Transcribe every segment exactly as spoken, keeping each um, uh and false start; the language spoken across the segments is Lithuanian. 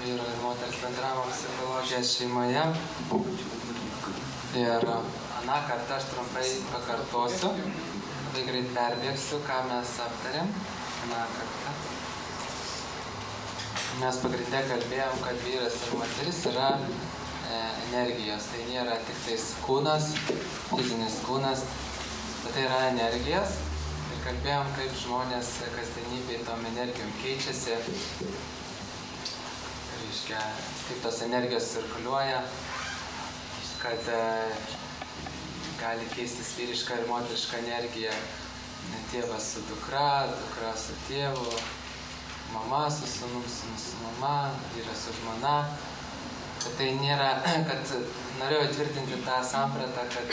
vyro ir moters bendravimo psichologijos šeimoje. Ir aną kartą aš trumpai pakartosiu, labai greit perbėgsiu, ką mes aptarėm. Aną kartą. Mes pagrinde kalbėjom, kad vyras ir moteris yra e, energijos. Tai nėra tik tais kūnas, fizinis kūnas, bet tai yra energijos. Ir kalbėjom, kaip žmonės kasdienybėje tom energijom keičiasi, reiškia, kaip tos energijos cirkuliuoja, kad e, gali keistis vyriška ir moteriška energija, tėvas su dukra, dukra su tėvu, mama su sūnum, sūnus su mama, vyras su žmona. Kad tai nėra, kad norėjau tvirtinti tą sampratą, kad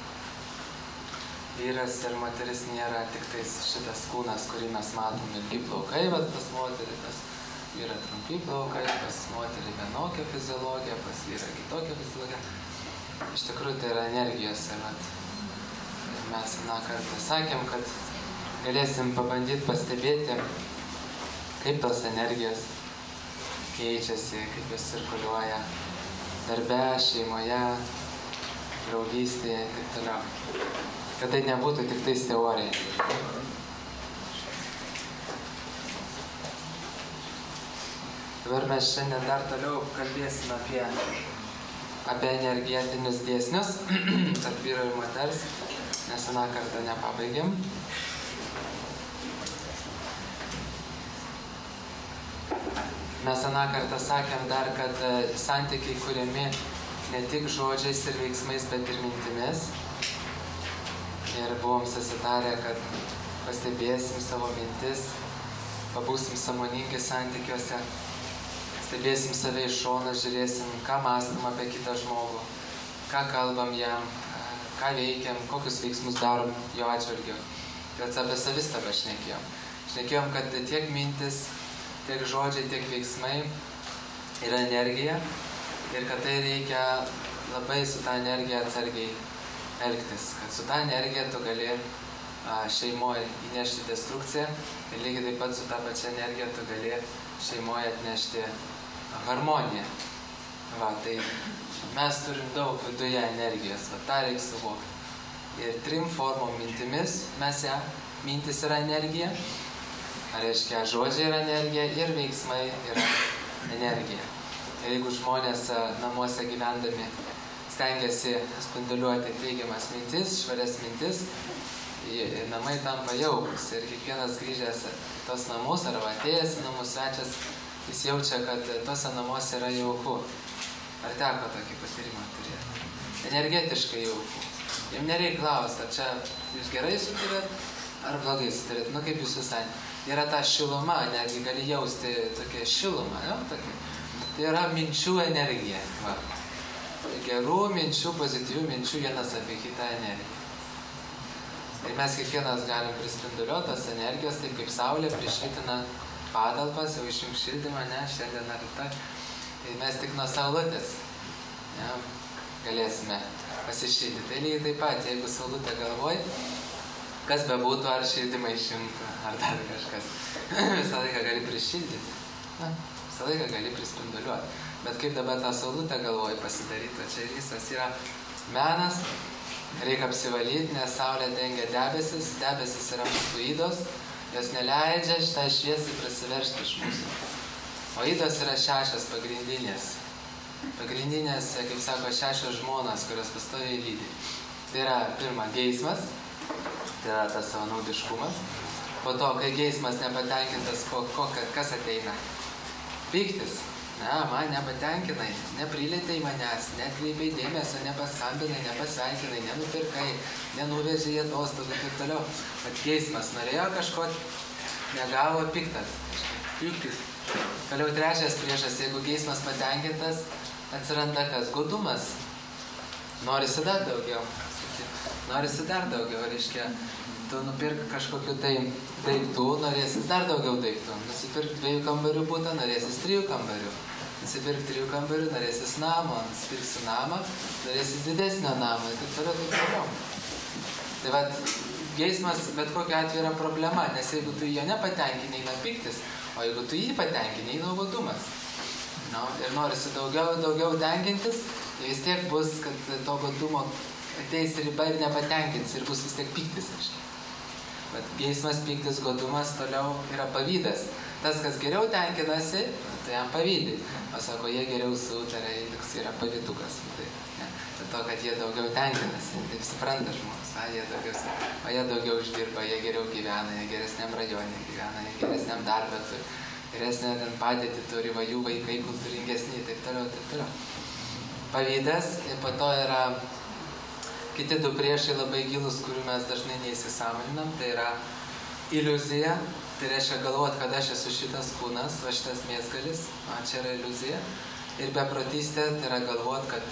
vyras ir moteris nėra tik tais šitas kūnas, kurį mes matom, ilgi plaukai, bet pas moterį, pas vyrą trumpi plaukai, pas moterį vienokia fiziologija, pas vyrą kitokia fiziologija. Iš tikrųjų tai yra energijos. Ir, vat, ir mes vieną kartą sakėm, kad galėsim pabandyti pastebėti, kaip tos energijos keičiasi, kaip jos cirkuliuoja darbe, šeimoje, draugystėje ir taip toliau. Kad tai nebūtų tik tais teorija. Dabar mes šiandien dar toliau kalbėsime apie, apie energetinius dėsnius, tarp vyro ir moters, nes vieną kartą nepabaigėm. Mes aną kartą sakėm dar, kad santykiai kuriami ne tik žodžiais ir veiksmais, bet ir mintimis. Ir buvom susitarę, kad pastebėsim savo mintis, pabūsim sąmoningi santykiuose, stebėsim save iš šono, žiūrėsim, ką mąstam apie kitą žmogų, ką kalbam jam, ką veikiam, kokius veiksmus darom jo atžvilgiu. Ir apie savistabą šnekėjom. Šnekėjom, kad tiek mintis, tiek žodžiai, tiek veiksmai yra energija ir kad tai reikia labai su tą energiją atsargiai elgtis, kad su tą energija tu gali šeimoje įnešti destrukciją ir lygiai taip pat su tą pačią energiją tu gali šeimoje atnešti harmoniją. Va, tai mes turim daug viduje energijos, va, tą reikia suvokti. Ir trim formom mintimis mes ją, mintis yra energija, reiškia žodžiai yra energija ir veiksmai yra energija. Ir jeigu žmonės namuose gyvendami stengiasi spinduliuoti teigiamas mintis, švarias mintis, namai tampa jaukus. Ir kiekvienas grįžęs tos namus arba atėjęs į namus svečias, jis jaučia, kad tose namuose yra jauku. Ar teko tokį patyrimą turėti? Energetiškai jauku. Jums nereikia klausti, ar čia jūs gerai sutarėt, ar blogai sutarėt. Nu kaip jūs visai. Yra ta šiluma, netgi gali jausti tokią šilumą. Jo? Tokia. Tai yra minčių energija. Va. Gerų minčių, pozityvių minčių vienas apie kitą energiją. Ir mes kiekvienas galim prispinduliuoti tos energijos, taip kaip saulė prišvitina patalpas, jau išjung šildymą, ne, šiandien ar rytoj. Tai mes tik nuo saulutės ja, galėsime pasišildyti. Tai lygiai taip pat, jeigu saulutė galvoj, kas bebūtų, ar šildymą išjungtų, ar dar kažkas, visą laiką gali prišildyti. Na, visą laiką gali prispinduliuoti. Bet kaip dabar tą saulutę galvoj pasidaryti, čia visas yra menas, reikia apsivalyti, nes saulė dengia debesis, debesis yra mūsų ydos, jos neleidžia šitai šviesai prasiveržti iš mūsų. O ydos yra šešios pagrindinės. Pagrindinės, kaip sako, šešios žmonas, kurios pastoviai lydi. Tai yra pirma geismas, tai yra tas savanaudiškumas. Po to, kai geismas nepatenkintas, ko, ko, kas ateina? Pyktis. Na, man nepatenkinai, neprilėtei manęs, netkreipei dėmesio, nepaskambinai, nepasveikinai, nenupirkai, nenuvežė į atostogų ir taip toliau. Bet geismas norėjo kažko, negavo, piktas. Pyktis. Toliau trečias priešas, jeigu geismas patenkintas, atsiranda kas? Godumas. Norisi dar daugiau. Norisi dar daugiau, reiškia. Tu nupirk kažkokiu tai daiktų, norėsis dar daugiau daiktų. Nusipirk dviejų kambarių butą, norėsis trijų kambarių. Nusipirk trijų kambarių, norėsis namo. Nusipirksi namą, norėsis didesnio namo. Taip toliau, taip toliau. Tai vat, geismas bet kokiu atveju yra problema, nes jeigu tu jo nepatenkinai, eina piktis, o jeigu tu jį patenkinai, eina godumas. No, ir norisi daugiau, daugiau tenkintis, tai vis tiek bus, kad to godumo ateis riba ir nepatenkins ir bus vis tiek pyktis. Bet geismas, pyktis, godumas toliau yra pavydas. Tas, kas geriau tenkinasi, tai jam pavydai. O sako, jie geriau sutarė, toks yra pavydukas. Tai, ne, dėl to, kad jie daugiau tenkinasi, taip supranta žmogus. A, jie daugiau, o jie daugiau uždirba, jie geriau gyvena, jie geresniam rajone gyvena, jie geresniam darbę turi. Geresnė ten padėtį turi, va jų vaikai kultūringesni, taip toliau, taip toliau. Pavydas ir po to yra kiti du priešai labai gilus, kurių mes dažnai neįsisąmoninam, tai yra iliuzija, tai reiškia galvot, kad aš esu šitas kūnas, va šitas mėsgalis, man čia yra iliuzija, ir beprotystė, tai yra galvot, kad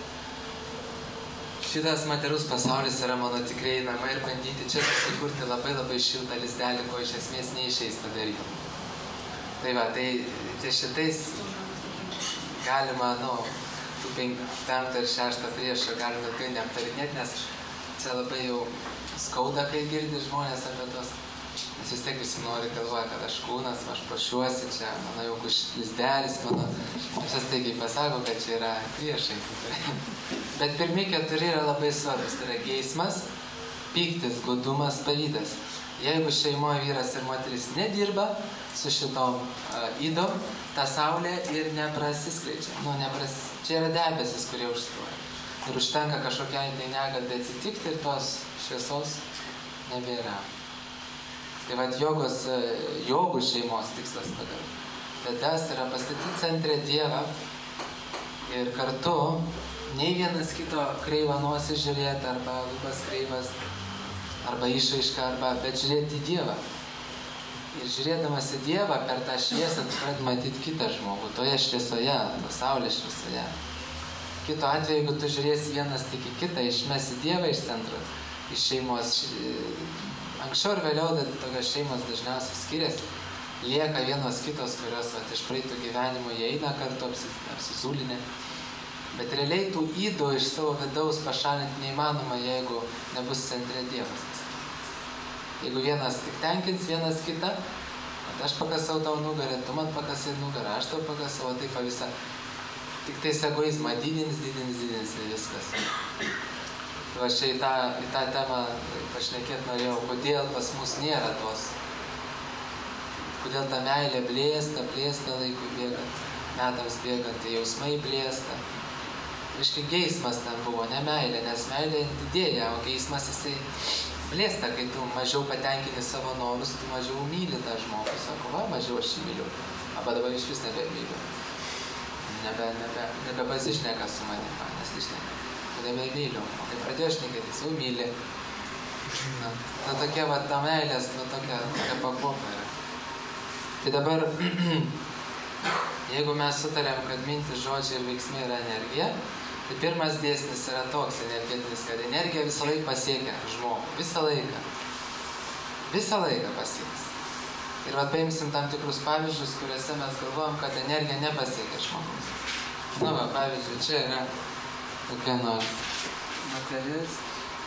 šitas materialus pasaulis yra mano tikrai namai ir bandyti čia susikurti labai labai šiltą lizdelį, ko iš esmės neišeis padaryti. Tai va, tai, tai šitais galima, nu, tų penktą ir šeštą priešą galima ilgai neaptarinėti, nes čia labai jau skauda, kai girdi žmonės apie tos, nes vis tiek visi nori galvoja, kad aš kūnas, aš pašiuosi čia, mano jau lizdelis, mano, aš staigiai pasako, kad čia yra priešai. Bet pirmi keturi yra labai svarbus, tai yra geismas, pyktis, godumas, pavydas. Jeigu šeimoje vyras ir moteris nedirba su šitom uh, ydom, ta saulė ir neprasiskleidžia. Nu, nepras... Čia yra debesis, kurie užstoja. Ir užtenka kažkokiai tai negandai atsitikti ir tos šviesos nebėra. Tai vad jogos, jogų šeimos tikslas pagal. Vedas yra pastatyti centre Dievą ir kartu nei vienas kito kreivą nosį žiūrėti arba lūpas kreivas, arba išraišką, arba, bet žiūrėti į Dievą. Ir žiūrėdamas į Dievą per tą šviesą, tu pradedi matyti kitą žmogų, toje šviesoje, to saulės šviesoje. Kito atveju, jeigu tu žiūrėsi vienas tik į kitą, išmesi Dievą iš centro, iš šeimos. Anksčiau ir vėliau tokios šeimos dažniausiai skiriasi. Lieka vienos kitos, kurios vat, iš praeitų gyvenimo jie eina kartu apsizūlinę. Bet realiai tų ydų iš savo vidaus pašalinti neįmanoma, jeigu nebus centre Dievas. Jeigu vienas tik tenkins vienas kitą, aš pakasau tau nugarę, tu man pakasai nugarą, aš tau pakasau, taip va visą. Tik tais egoizmą didins, didins, didins ir viskas. Va čia į tą, į tą temą pašnekėt norėjau, kodėl pas mus nėra tos. Kodėl ta meilė blėsta, blėsta laikui bėgant, metams bėgant, tai jausmai blėsta. Reiškia, geismas ten buvo, ne meilė, nes meilė didėja, o geismas jisai blėsta, kai tu mažiau patenkini savo norus, tu mažiau myli tą žmogų. Sako, va, mažiau aš jį myliu. Arba dabar iš vis nebemyliu. Nebe, nebe, nebepasišneka su manim, nes išneka. Nebemyliu. O kai pradėjo šnekėtis, jau myli. Na, ta tokia, va, ta meilės, ta tokia, tokia pakopa yra. Tai dabar, jeigu mes sutarėm, kad mintis, žodžiai ir veiksmai yra energija, tai pirmas dėsnis yra toks energetinis, kad energija visą laiką pasiekia žmogų. Visą laiką. Visą laiką pasieks. Ir vat paimsim tam tikrus pavyzdžius, kuriuose mes galvojam, kad energija nepasiekia žmogus. Nu va, pavyzdžiui, čia yra tokia nors moteris.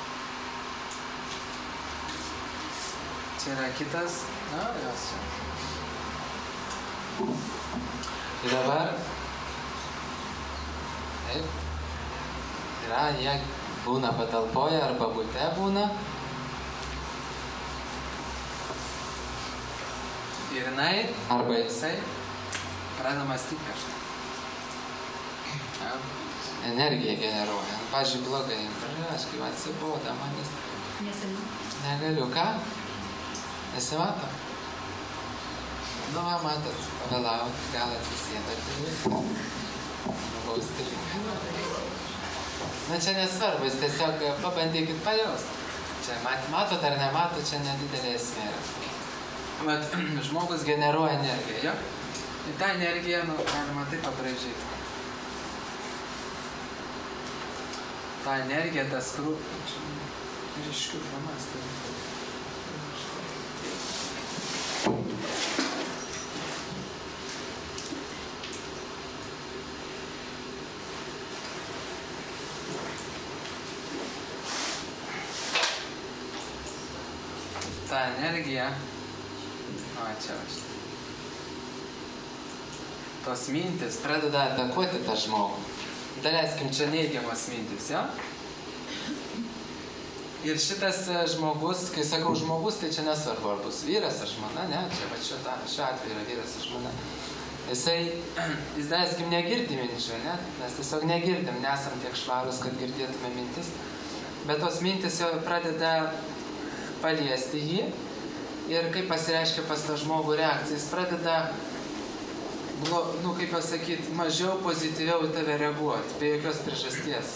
Čia yra kitas. Na, jos čia. Ir dabar taip, yra, jie būna patalpoje arba bute būna. Ir jinai, arba jisai, pradeda mąstyti kažką. Ja, energiją generuoja. Pavyzdžiui, blogai, aš kaip atsiboda manis. Negaliu, ką? Nesimato? Nu, va, matot, pavėlau, gal atsisėdate. Nubaus tilinkai. Na, čia nesvarbu, jūs tiesiog pabandykit pajaust. Čia matot ar nematot, čia nedidelė esmė yra. Vat, žmogus generuoja energiją, jo? Ir tą energiją, nu, galima taip pabraižyti. Ta energija, tas krūp... Ir iškiu formas, tai... Ta energija, o čia aš, tos mintis pradeda atakuoti tą žmogų. Daleiskim, čia neigiamas mintis, jo? Ir šitas žmogus, kai sakau žmogus, tai čia nesvarbu, ar bus vyras ar žmona, ne, čia va šio, šio atveju yra vyras ar žmona. Jisai, jis daleiskim, negirdi minčių, ne, nes tiesiog negirdim, nesam tiek švarus, kad girdėtume mintis. Bet tos mintis jau pradeda paliesti jį ir kaip pasireiškia pas tą žmogų reakcija, jis pradeda, nu, kaip pasakyti, mažiau pozityviau į tave reaguoti, be jokios priežasties.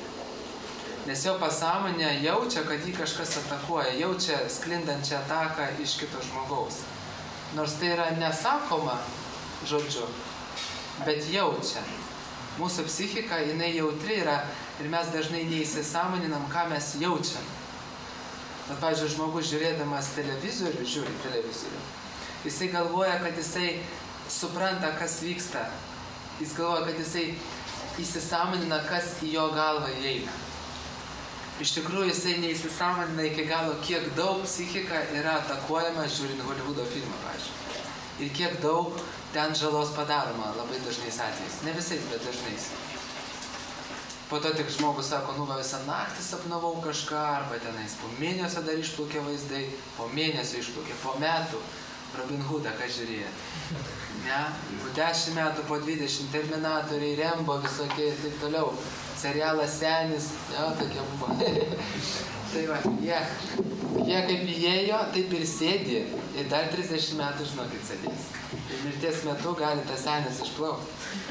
Nes jo pasąmonė jaučia, kad jį kažkas atakuoja, jaučia sklindančią ataką iš kito žmogaus. Nors tai yra nesakoma žodžiu, bet jaučia. Mūsų psichika, jinai jautri yra ir mes dažnai neįsisąmoninam, ką mes jaučiam. Bet, pavyzdžiui, žmogus žiūrėdamas televizorių, žiūri televizorių, jisai galvoja, kad jisai supranta, kas vyksta. Jis galvoja, kad jisai įsisąmonina, kas į jo galvą įeina. Iš tikrųjų, jisai neįsisąmonina iki galo, kiek daug psichika yra atakuojama žiūrint Hollywoodo filmą, pavyzdžiui. Ir kiek daug ten žalos padaroma labai dažnais atvejais. Ne visais, bet dažnais. Po to tik žmogus sako, nu va visą naktį sapnavau kažką, arba tenais po mėnesio dar išplaukė vaizdai, po mėnesio išplaukė, po metų Robin Hoodą, ką žiūrėjot. Ne? Po dešimt metų, po dvidešimt, Terminatoriai, Rembo visokie ir taip toliau. Serialas Senis, jo, tokie buvo. Tai va, jie, jie kaip įėjo, taip ir sėdi. Ir dar trisdešimt metų, žinokit, sėdės. Ir mirties metu gali tas Senis išplaukti.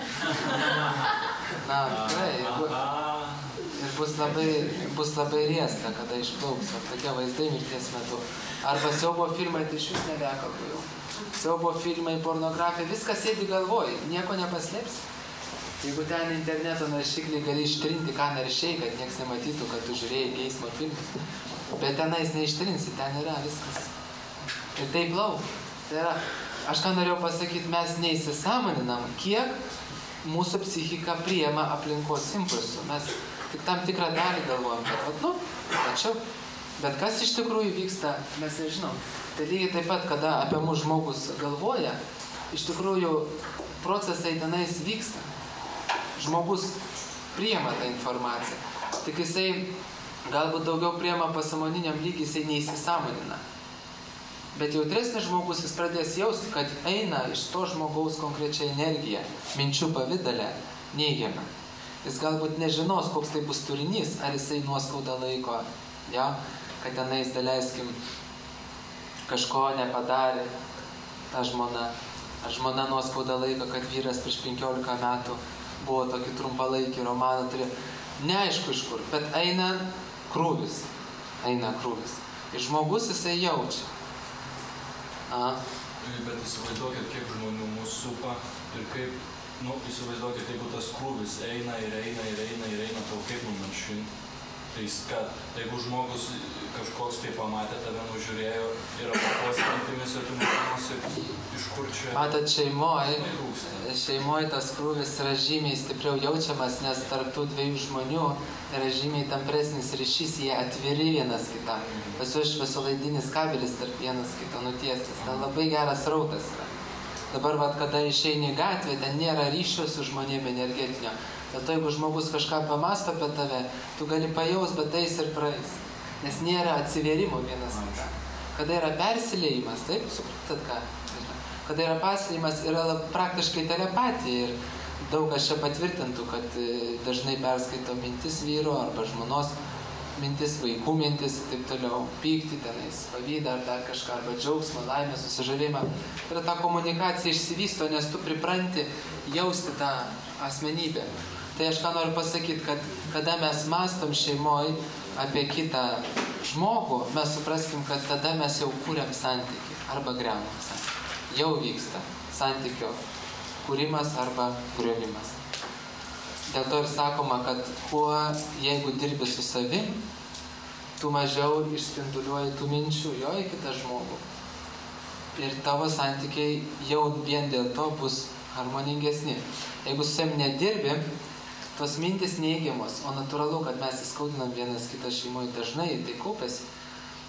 Na, tikrai. Ir, ir bus labai, bus labai riesta, kada išplauks. O tokie vaizdai mirties metu. Arba siaubo filmai, tai iš vis nebekalbu jau. Siaubo filmai, pornografija, viskas sėdi galvoj, nieko nepaslėps. Jeigu ten interneto naršyklį gali ištrinti, ką naršiai, kad nieks nematytų, kad tu žiūrėjai geismo filmus. Bet tenais neištrinsi, ten yra viskas. Ir tai plauk. Tai yra, aš ką norėjau pasakyti, mes neįsisąmoninam, kiek mūsų psichika priima aplinkos impulsų. Mes tik tam tikrą dalį galvojam, kad, nu, tačiau, bet kas iš tikrųjų vyksta, mes nežinom. Tai lygiai taip pat, kada apie mūsų žmogus galvoja, iš tikrųjų procesai tenais vyksta. Žmogus priima tą informaciją. Tik jisai galbūt daugiau priima pasąmoniniam lygiai, jisai neįsisąmonina. Bet jautresnis žmogus jis pradės jausti, kad eina iš to žmogaus konkrečia energija, minčių pavidale, neigiama. Jis galbūt nežinos, koks tai bus turinys, ar jisai nuoskaudą laiko, ja, kad tenais, daleiskim, kažko nepadarė ta žmona. Ar žmona nuoskaudą laiko, kad vyras prieš penkiolika metų buvo tokį trumpalaikį romaną, turėjo. Neaišku iš kur, bet eina krūvis. Eina krūvis. Ir žmogus jisai jaučia. A. Bet įsivaizduokit, kiek žmonių mūsų supa ir kaip, nu, įsivaizduokit, jeigu tas krūvis eina ir eina ir eina ir eina, tau kaip numalšinti. Tai kad, jeigu žmogus kažkoks tai pamatė, tave nužiūrėjo ir apakos mintimis ir tu nežinosi, iš kur čia... Matot, šeimoj, šeimoj tas krūvis yra žymiai stipriau jaučiamas, nes tarp tų dviejų žmonių yra žymiai tampresnis ryšys, jie atviri vienas kitam. Pas juos šviesolaidinis kabelis tarp vienas kito nutiestas. Ten labai geras rautas yra. Dabar, vat, kada išeini į gatvę, ten nėra ryšio su žmonėm energetinio. Bet to, jeigu žmogus kažką pamasto apie tave, tu gali pajaus, bet eis ir praeis. Nes nėra atsiverimo vienas kitam. Kada yra persiliejimas, taip, suprantat ką? Kada yra persiliejimas, yra praktiškai telepatija. Ir daug kas čia patvirtintų, kad dažnai perskaito mintis vyro arba žmonos mintis, vaikų mintis, taip toliau, pykti tenais, pavydą ar dar kažką, arba džiaugsmą, laimę, susižavėjimą. Ir ta komunikacija išsivysto, nes tu pripranti jausti tą asmenybę. Tai aš ką noriu pasakyti, kad kada mes mąstom šeimoj apie kitą žmogų, mes supraskim, kad tada mes jau kūrėm santykį arba griaunam santykį. Jau vyksta santykio kūrimas arba griovimas. Dėl to ir sakoma, kad kuo, jeigu dirbi su savim, tu mažiau išspinduliuoji tų minčių jo į kitą žmogų. Ir tavo santykiai jau vien dėl to bus harmoningesni. Jeigu su savim nedirbi, tos mintis neigiamos, o natūralu, kad mes įskaudinam vienas kitą šeimoje dažnai, tai kaupiasi.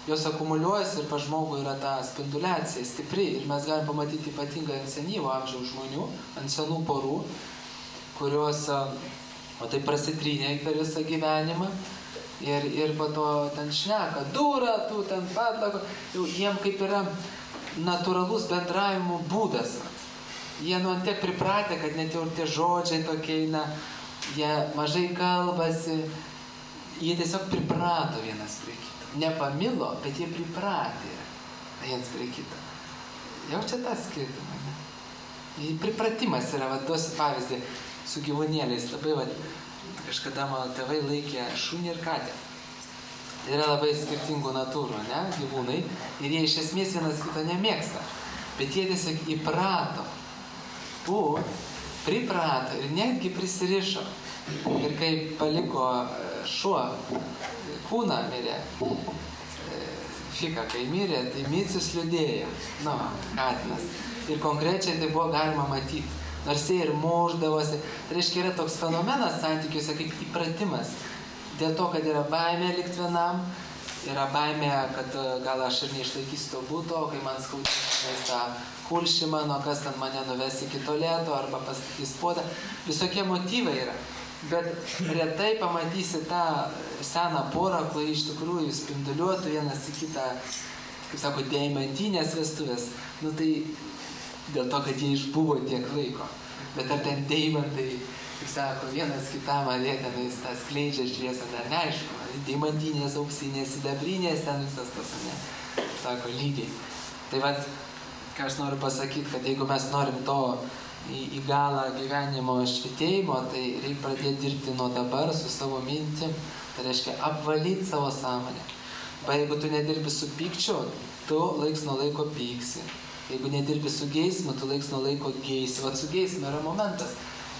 jos akumuliuojasi ir pas žmogų yra ta spinduliacija stipri. Ir mes galim pamatyti ypatingai ant senyvo amžiaus žmonių, ant senų porų, kurios o tai prasitrynė per visą gyvenimą ir, ir po to ten šneka, dura, tu ten padlako. Jau jiem kaip yra natūralus bendravimo būdas. Jie nu ant tiek pripratę, kad net jau tie žodžiai tokie eina, jie mažai kalbasi, jie tiesiog priprato vienas prie kito. Nepamilo, bet jie pripratė vienas prie kito. Jaučia tą skirtumą, ne? Pripratimas yra, va, duosiu pavyzdį su gyvūnėliais. Labai, va, kažkada mano tėvai laikė šunį ir katę. Tai yra labai skirtingų natūrų, ne, gyvūnai. Ir jie iš esmės vienas kito nemėgsta. Bet jie tiesiog įprato. Būt, priprato ir netgi prisirišo. Ir kai paliko šuo, kūną mirė, Fika, kai mirė, tai Micius liūdėjo, nu, katinas. Ir konkrečiai tai buvo galima matyti. Nors jie ir muždavosi. Tai reiškia, yra toks fenomenas santykiuose kaip įpratimas. Dėl to, kad yra baimė likt vienam, yra baimė, kad gal aš ir neišlaikysiu to būto, kai man skaudės tą kulšį mano, kas ten mane nuves iki tualeto arba pastatys puodą. Visokie motyvai yra. Bet retai pamatysi tą seną porą, kuri iš tikrųjų spinduliuotų vienas į kitą, kaip sako, deimantinės vestuvės. Nu tai dėl to, kad jie išbuvo tiek laiko. Bet ar ten deimantai, kaip sako, vienas kitam arė tenais tą skleidžia šviesą, dar neaišku. Deimantinės, auksinės, sidabrinės, ten visas tas, ne? Sako, lygiai. Tai vat, ką aš noriu pasakyti, kad jeigu mes norim to į, į galą gyvenimo švitėjimo, tai reikia pradėti dirbti nuo dabar su savo mintim, tai reiškia apvalyti savo sąmonę. Va, jeigu tu nedirbi su pykčiu, tu laiks nuo laiko pyksi. Jeigu nedirbi su geismu, tu laiks nuo laiko geisi. Vat su geismu yra momentas.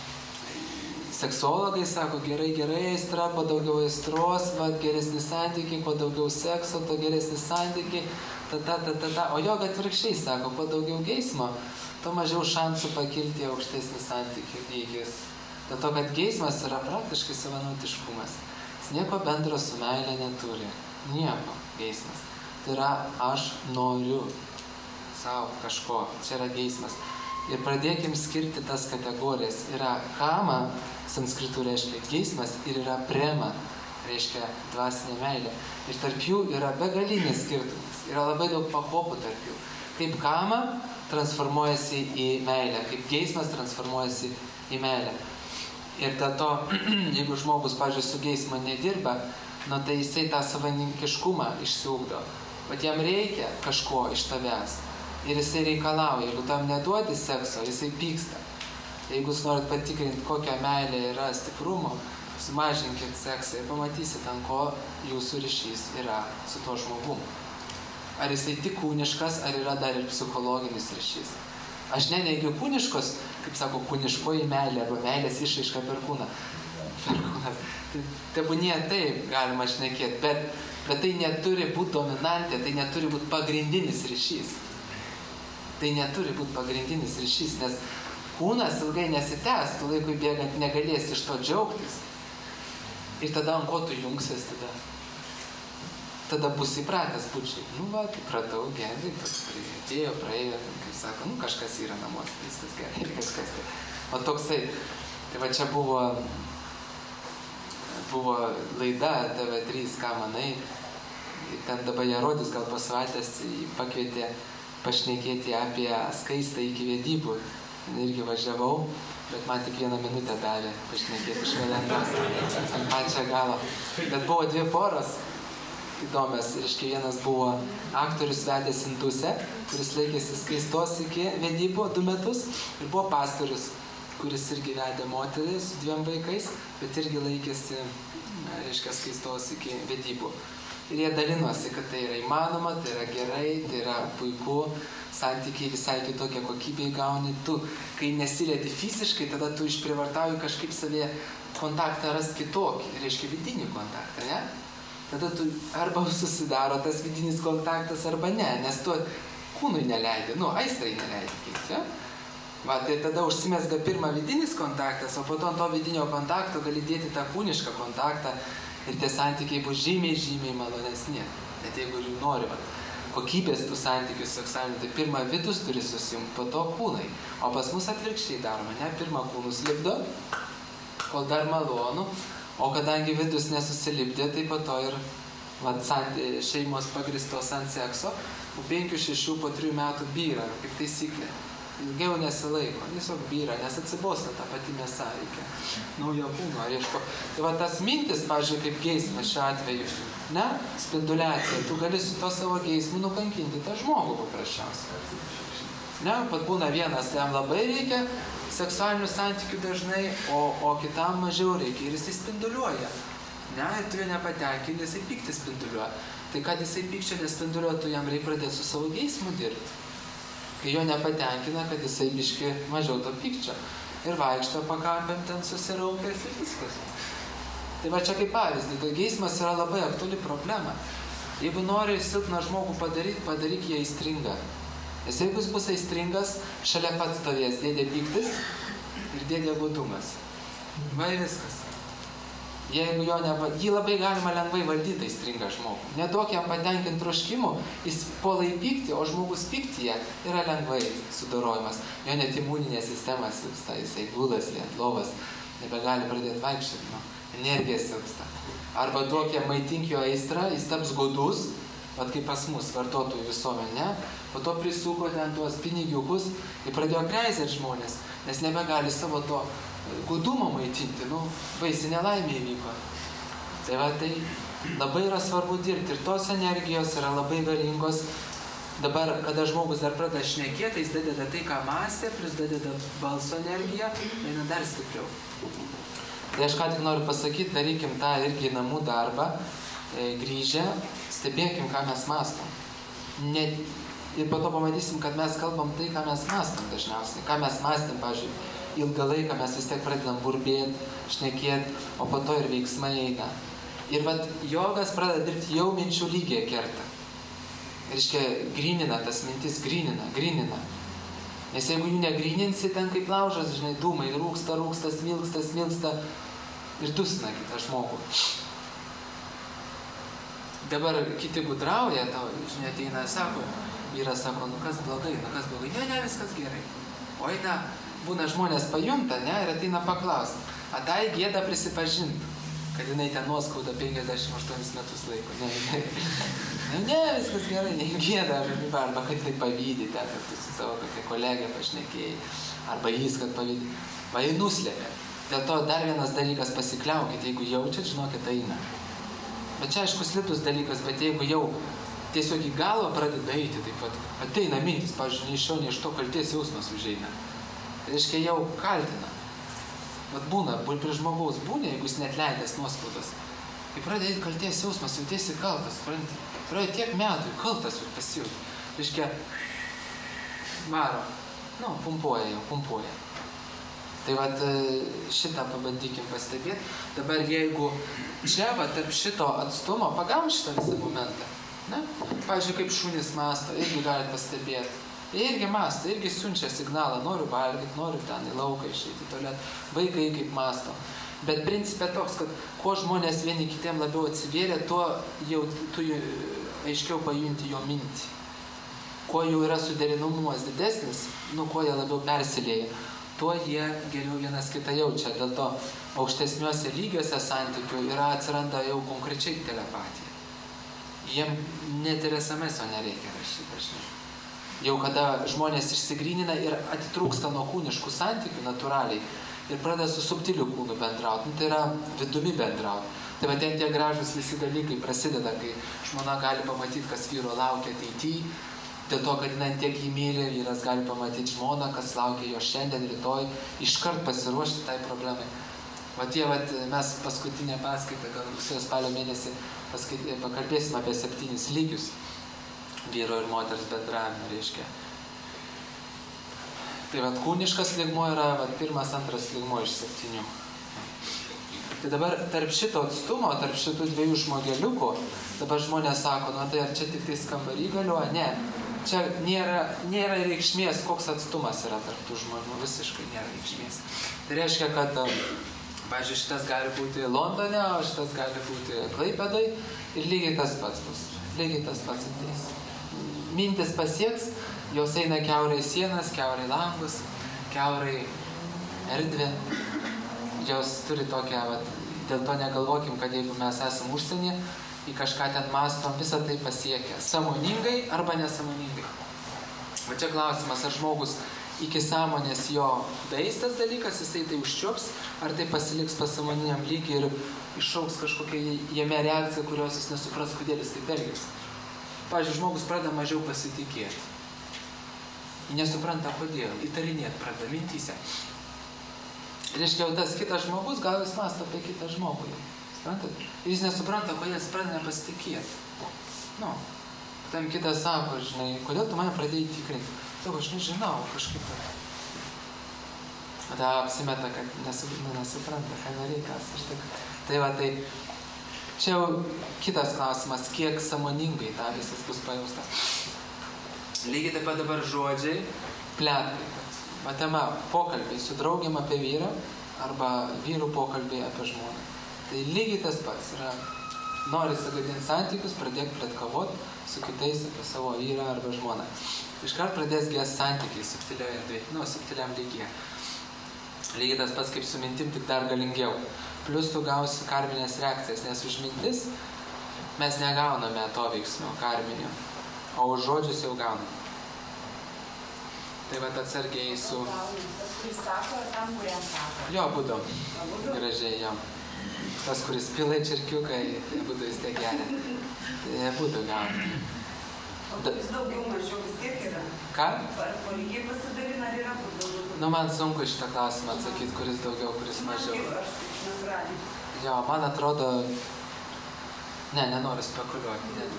Seksuologai sako, gerai, gerai aistra, kuo daugiau aistros, vat geresni santykiai, kuo daugiau sekso, to geresni santykiai, ta, ta, ta, ta, ta. O joga atvirkščiai sako, kuo daugiau geismo, to mažiau šansų pakilti į aukštesnį santykių lygis. Dėl to, kad geismas yra praktiškai savanautiškumas. Jis nieko bendro su meile neturi. Nieko geismas. Tai yra aš noriu savo kažko. Čia yra geismas. Ir pradėkim skirti tas kategorijas. Yra kama, sanskritų reiškia geismas, ir yra prema, reiškia dvasinė meilė. Ir tarp jų yra begalinis skirtumas. Yra labai daug pakopų tarp jų. Kaip kama transformuojasi į meilę, kaip geismas transformuojasi į meilę. Ir dėl to, jeigu žmogus, pavyzdžiui, su geismu nedirba, nu, tai jisai tą savaninkiškumą išsiugdo. Bet jam reikia kažko iš tavęs. Ir jisai reikalauja. Jeigu tam neduodi sekso, jisai pyksta. Jeigu jūs norit patikrinti, kokia meilė yra stiprumo, sumažinkit seksą ir pamatysit, ant ko jūsų ryšys yra su tuo žmogumu. Ar jisai tik kūniškas, ar yra dar ir psichologinis ryšys. Aš neneigiu kūniškos, kaip sako, kūniškoji meilė, arba meilės išraiška per kūną. Per kūną. Tai tebūnie taip galima šnekėti, bet, bet tai neturi būti dominantė, tai neturi būti pagrindinis ryšys. Tai neturi būti pagrindinis ryšys, nes kūnas ilgai nesitęs, tu laikui bėgant negalės iš to džiaugtis. Ir tada ant ko tu jungsies tada? Tada bus įpratęs būčiai. Nu va, įpratau, gerai, atėjo, praėjo, kaip sako, nu kažkas yra namuose, viskas gerai, kažkas tai. O toksai, tai va čia buvo, buvo laida T V trys, ką manai, ten dabar ją rodys, gal po savaitės pakvietė pašnekėti apie Skaistą iki vedybų. Irgi važiavau, bet man tik vieną minutę davė pašnekėti iš valandos ant pačią galą. Bet buvo dvi poros įdomios. Reiškia, vienas buvo aktorius vedęs Indusę, kuris laikėsi Skaistos iki vedybų du metus. Ir buvo pastorius, kuris irgi vedė moterį su dviem vaikais, bet irgi laikėsi, reiškia, Skaistos iki vedybų. Ir jie dalinosi, kad tai yra įmanoma, tai yra gerai, tai yra puiku, santykiai visai kitokie kokybei gauni. Tu, kai nesilieti fiziškai, tada tu išprievartauji kažkaip savie kontaktą ras kitokį, reiškia vidinį kontaktą, ne? Tada tu arba susidaro tas vidinis kontaktas, arba ne, nes tu kūnui neleidi, nu, aistrai neleidi kaip, ja? Va, tai tada užsimesga pirmą vidinis kontaktas, o po to ant to vidinio kontakto gali dėti tą kūnišką kontaktą ir tie santykiai bus žymiai, žymiai malonesni. net jeigu ir jų nori, va, kokybės tų santykių seksualinių, tai pirma vidus turi susijungti, po to kūnai. O pas mus atvirkščiai daroma, ne? Pirma kūnus lipdo, kol dar malonu, o kadangi vidus nesusilipdė, tai po to ir va, šeimos pagristos ant sekso, po penkių, šešių, po trijų metų byra, kaip taisyklė. Ilgiau nesilaiko, tiesiog byra, nes atsibosta ta pati mėsa, reikia naujo kūno, ieško. Tai va tas mintis, pavyzdžiui, kaip geismas šiuo atveju, ne, spinduliacija, tu gali su to savo geismu nukankinti tą žmogų paprasčiausiai. Ne, pat būna vienas, jam labai reikia seksualinių santykių dažnai, o, o kitam mažiau reikia ir jisai spinduliuoja. Ne, ir tu jo nepatenkini, jisai pykti spinduliuoja. Tai kad jisai pykčio nespinduliuoja, tu jam reikia pradėti su savo geismu dirbti. Kai jo nepatenkina, kad jisai biški mažiau to pykčio. Ir vaikšto pakampėm ten susiraukęs ir viskas. Tai va čia kaip pavyzdį, tai geismas yra labai aktuali problema. Jeigu nori silpną žmogų padaryti, padaryk jį aistringą. Nes jeigu jis bus aistringas, šalia pats stovės dėdė pyktis ir dėdė godumas. Va ir viskas. Jeigu jo ne, jį labai galima lengvai valdyti aistringą žmogų. Neduok jam patenkinti troškimų, jis puola į pyktį, o žmogus pyktyje yra lengvai sudorojimas. Jo net imuninė sistema silpsta, jisai gulasi ant lovos, nebegali pradėti vaikščioti, nu, energija silpsta. Arba duok jam maitink jo aistrą, jis taps godus, vat kaip pas mus vartotojų visuomenė, po to prisuko ten tuos pinigiukus ir pradėjo kreizėti žmonės, nes nebegali savo to godumo maitinti, nu, baisi nelaimė įvyko. Tai va, tai labai yra svarbu dirbti ir tos energijos yra labai galingos. Dabar, kada žmogus dar pradeda šnekėti, jis dadeda tai, ką mąstė, plus dadeda balso energiją, eina dar stipriau. Tai aš ką tik noriu pasakyti, darykim tą irgi namų darbą, e, grįžę, stebėkim, ką mes mąstom. Ne, ir po to pamatysim, kad mes kalbam tai, ką mes mąstom dažniausiai. Ką mes mąstėm, pavyzdžiui, ilgą laiką mes vis tiek pradedam burbėti, šnekėti, o po to ir veiksmai eina. Ir vat jogas pradeda dirbti jau minčių lygiai kerta. Reiškia, grinina tas mintis, grinina, grinina. Nes jeigu jų negrininsi, ten kaip laužas, žinai, dūmai, rūksta, rūksta, smilksta, smilksta ir dusina kitą žmogų. Dabar kiti gudrauja, tau, žinai, ateina, sako, vyras sako, nu kas blogai, nu kas blogai, ne, ne, viskas gerai. O eina, būna žmonės pajunta, ne, ir ateina paklausti. A tai gėda prisipažinti, kad jinai ten nuoskauda penkiasdešimt aštuonis metus laiko. Ne, ne, ne, ne, viskas gerai, ne gėda, arba kad tai pavydi, ten, kad tu su savo kokia kolegė pašnekėjai, arba jis, kad pavydi. Va, jį nuslėpė. Dėl to dar vienas dalykas, pasikliaukit, jeigu jaučiat, žinokit, eina. Bet čia aišku slidus dalykas, bet jeigu jau tiesiog į galvą pradeda eiti, taip pat ateina mintis, pavyzdžiui, nei iš šio, nei iš to kaltės jausmas užeina. Tai reiškia, jau kaltina. Vat būna, prie žmogaus būna, jeigu jis net leidęs nuoskaudas. Kai pradeda kaltės jausmas, jautiesi kaltas, pradeda, pradeda tiek metų, kaltas jau pasijauti. Reiškia, varo, nu, pumpuoja jau, pumpuoja. Tai vat šitą pabandykim pastebėti. Dabar jeigu čia, va, tarp šito atstumo, pagavom šitą visą momentą, ne? Pavyzdžiui, kaip šunys mąsto, irgi galit pastebėti. Jie irgi mąsto, irgi siunčia signalą, noriu valgyti, noriu ten į lauką išeiti, tuolet vaikai kaip mąsto. Bet principė toks, kad kuo žmonės vieni kitiem labiau atsivėrė, tuo jau tu aiškiau pajunti jo mintį. Kuo jau yra suderinamumas didesnis, nu, kuo jie labiau persilieja, tuo jie geriau vienas kitą jaučia. Dėl to aukštesniuose lygiuose santykių yra atsiranda jau konkrečiai telepatija. Jiem net ir es em eso nereikia rašyti dažnai. Jau kada žmonės išsigrynina ir atitrūksta nuo kūniškų santykių natūraliai ir pradeda su subtiliu kūnu bendrauti, nu, tai yra vidumi bendrauti. Tai va ten tie gražus visi dalykai prasideda, kai žmona gali pamatyti, kas vyro laukia ateityje, dėl to, kad jinai tiek jį myli, vyras gali pamatyti žmoną, kas laukia jo šiandien, rytoj, iškart pasiruošti tai problemai. Va tie, va, mes paskutinę paskaitą, gal rugsėjo spalio mėnesį pakalbėsim apie septynis lygius vyro ir moters bendravimą, reiškia. Tai vat kūniškas lygmuo yra vat, pirmas, antras lygmuo iš septynių. Tai dabar tarp šito atstumo, tarp šitų dviejų žmogeliukų, dabar žmonės sako, na tai ar čia tik tai kambarį galioja? Ne, čia nėra, nėra reikšmės, koks atstumas yra tarp tų žmonių, visiškai nėra reikšmės. Tai reiškia, kad, pavyzdžiui, šitas gali būti Londone, o šitas gali būti Klaipėdoj ir lygiai tas pats bus. lygiai tas pats ateis. Mintis pasieks, jos eina kiaurai sienas, kiaurai langus, kiaurai erdvę. Jos turi tokią, vat, dėl to negalvokim, kad jeigu mes esam užsienį, į kažką ten mastom, visą tai pasiekia. Sąmoningai arba nesąmoningai. O čia klausimas, ar žmogus iki sąmonės jo daeis tas dalykas, jisai tai užčiuops, ar tai pasiliks pasąmoniniam lygiai ir iššauks kažkokią jame reakciją, kurios jis nesupras, kodėl jis taip elgiasi. Pavyzdžiui, žmogus pradeda mažiau pasitikėti. Nesupranta kodėl, įtarinėt pradeda mintyse. Reiškia, tas kitas žmogus, gal jis mąsto apie kitą žmogų. Suprantat? Ir jis nesupranta, kodėl jis pradeda nepasitikėti. Nu, tam kitas sako, žinai, kodėl tu mane pradėjai tikrinti? Sako, aš nežinau, kažkaip. Tada apsimeta, kad nesupranta, nesupranta ką nereikas. Tak... Tai va, tai čia jau kitas klausimas, kiek sąmoningai ta visas bus pajausta. Lygiai taip pat dabar žodžiai, pletkai. Matema pokalbiai su draugiam apie vyrą arba vyrų pokalbiai apie žmoną. Tai lygiai tas pats yra, nori sugadinti santykius, pradėk pletkavot su kitais apie savo vyrą arba žmoną. Iškart pradės gės santykiai subtiliai erdvėje, nu, subtiliam lygyje. Lygiai tas pats kaip su mintim, tik dar galingiau. Plius tu gausi karminės reakcijas, nes už mintis mes negauname to veiksmio karminio, o už žodžius jau gauname. Tai va atsargiai su... Tas, kuris sako, ar tam, kuriam sako? Jo, būdu. Gražiai, jo. Tas, kuris pila į čirkiuką, tai būdu vis tiek geria. Tai būdu gauna. O kuris daugiau mažiau vis tiek yra? Ką? Ar po lygiai pasidalina, ar yra kur daugiau? Nu, man sunku šitą klausimą atsakyti, kuris daugiau, kuris mažiau. Man kaip aš taip natūraliai. Jo, man atrodo... Ne, nenoriu spekuliuoti. Ne.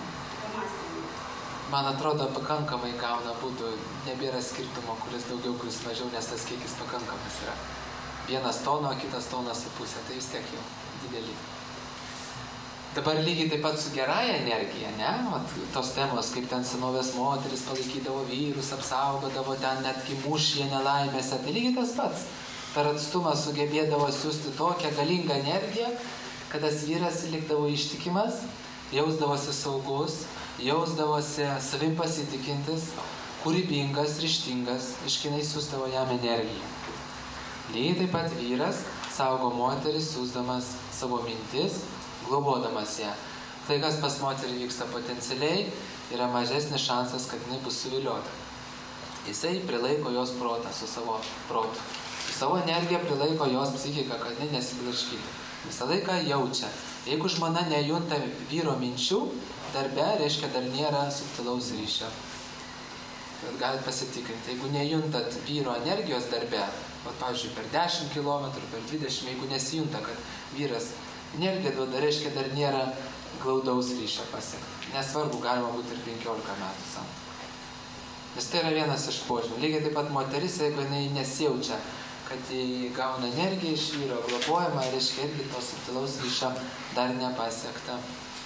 Man atrodo, pakankamai gauna būdų, nebėra skirtumo, kuris daugiau, kuris mažiau, nes tas kiekis pakankamas yra. Vienas tono, kitas tonas su pusė, tai vis tiek jau didelį. Dabar lygiai taip pat su gerąja energija, ne? Vat, tos temos, kaip ten senovės moteris palaikydavo vyrus, apsaugodavo ten netgi mūšyje nelaimėse, tai lygiai tas pats. Per atstumą sugebėdavo siūsti tokią galingą energiją, kad tas vyras likdavo ištikimas, jausdavosi saugus, jausdavosi savim pasitikintis, kūrybingas, ryžtingas, iškinai siūsdavo jam energiją. Lygiai taip pat vyras saugo moterį, siūsdamas savo mintis, globodamas ją. Tai, kas pas moterį vyksta potencialiai, yra mažesnis šansas, kad jinai bus suviliota. Jisai prilaiko jos protą su savo protu. Su savo energiją prilaiko jos psichiką, kad jinai nesiblaškytų. Visą laiką jaučia. Jeigu žmona nejunta vyro minčių, darbe, reiškia, dar nėra subtilaus ryšio. Bet galit pasitikrinti. Jeigu nejuntat vyro energijos darbe, vat, pavyzdžiui, per dešimt kilometrų, per dvidešimt, jeigu nesijunta, kad vyras energiją duoda, reiškia, dar nėra glaudaus ryšio pasiekti. Nesvarbu, galima būti ir penkiolika metų santuokoje. Nes tai yra vienas iš požymių. Lygiai taip pat moteris, jeigu jinai nesijaučia, kad jį gauna energiją iš vyro, globojama, reiškia, irgi to subtilaus ryšio dar nepasiekta.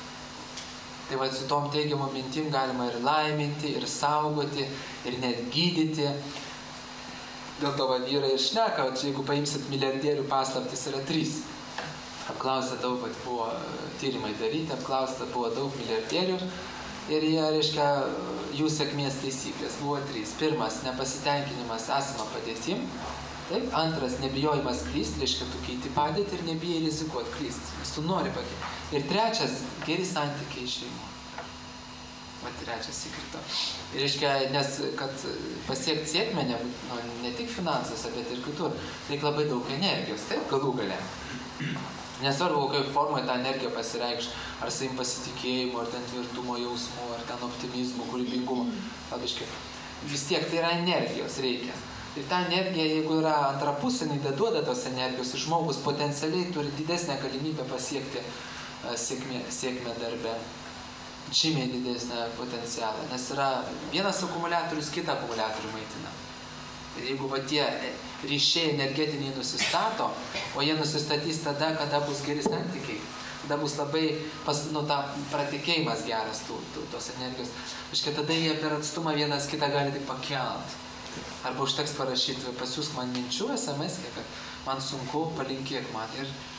Tai va, su tom teigiamom mintim galima ir laiminti, ir saugoti, ir net gydyti. Dėl to va, vyrai ir šneka, čia jeigu paimsit milijardierių paslaptis, yra trys. Apklausę daug, kad buvo tyrimai daryti, apklausę buvo daug milijardierių ir jie, reiškia, jų sėkmės taisyklės buvo trys. Pirmas, nepasitenkinimas esama padėtim. Taip, antras, nebijojimas klysti, reiškia, tu keiti padėtį ir nebijai rizikuoti klysti, nes tu nori pakeisti. Ir trečias, geri santykiai šeimo. Va, trečias įkrito. Ir reiškia, nes kad pasiekti sėkmę, ne, nu, ne tik finansuose, bet ir kitur, reikia labai daug energijos, taip, galų gale. Nesvarbu, kokioje formoje ta energija pasireikš, ar savim pasitikėjimu, ar ten tvirtumo jausmu, ar ten optimizmu, kūrybingumu. Labiškai. Vis tiek tai yra energijos reikia. Ir ta energija, jeigu yra antra pusė, jinai duoda tos energijos, žmogus potencialiai turi didesnę galimybę pasiekti sėkmę, sėkmę darbe. Žymiai didesnę potencialą, nes yra vienas akumuliatorius kitą akumuliatorių maitina. Ir jeigu va tie ryšiai energetiniai nusistato, o jie nusistatys tada, kada bus geri santykiai, tada bus labai pas, nu, ta pratikėjimas geras tų, tų, tos energijos. Iškia, tada jie per atstumą vienas kitą gali tik pakelt. Arba užteks parašyti, pasiūsk man minčių es em es, kad man sunku, palinkėk man. Ir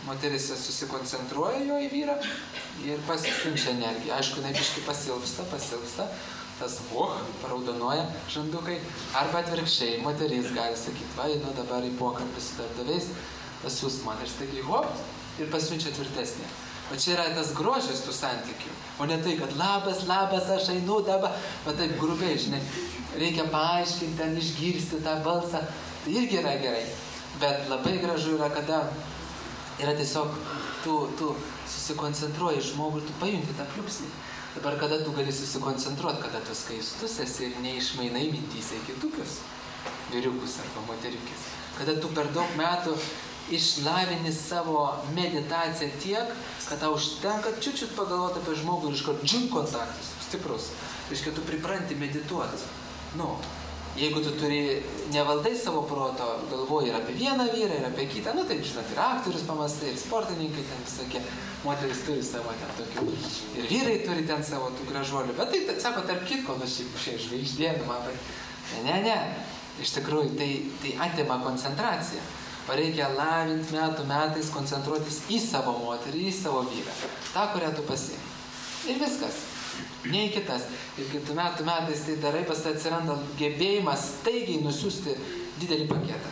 moteris susikoncentruoja jo į vyrą ir pasisiunčia energiją. Aišku, jinai biškai pasilpsta, pasilpsta, tas oh, paraudonuoja žandukai. Arba atvirkščiai, moteris gali sakyti, va, nu dabar į pokalbį su darbdaviais, pasiūs man ir staigiai hop ir pasiunčia tvirtesnė. O čia yra tas grožis tų santykių. O ne tai, kad labas, labas, aš einu dabar, bet taip grubiai, žinai, reikia paaiškinti, ten išgirsti tą balsą. Tai irgi yra gerai. Bet labai gražu yra, kada yra tiesiog tu, tu susikoncentruoji žmogų ir tu pajunti tą pliūpsnį. Dabar kada tu gali susikoncentruoti, kada tu skaistus esi ir neišmainai mintyse į kitokius vyriukus arba moteriukės. Kada tu per daug metų išlavini savo meditaciją tiek, kad tau užtenka čiut-čiut pagalvoti apie žmogų ir iškart džim kontaktas, stiprus. Reiškia, tu pripranti medituoti. Nu, jeigu tu turi, nevaldai savo proto, galvoji ir apie vieną vyrą, ir apie kitą, nu taip, žinot, ir aktorius pamastai, ir sportininkai ten visokie, moteris turi savo ten tokių, ir vyrai turi ten savo tų gražuolių, bet tai, sako, tarp kitko, nu šiaip šiai žvaigždėnu, man, bet ne, ne, iš tikrųjų, tai, tai atima koncentraciją. O reikia lavinti metų metais, koncentruotis į savo moterį, į savo vyrą. Ta, kurią tu pasiemi. Ir viskas. Ne į kitas. Ir kitų metų metais tai darai, pas tai atsiranda gebėjimas staigiai nusiųsti didelį paketą.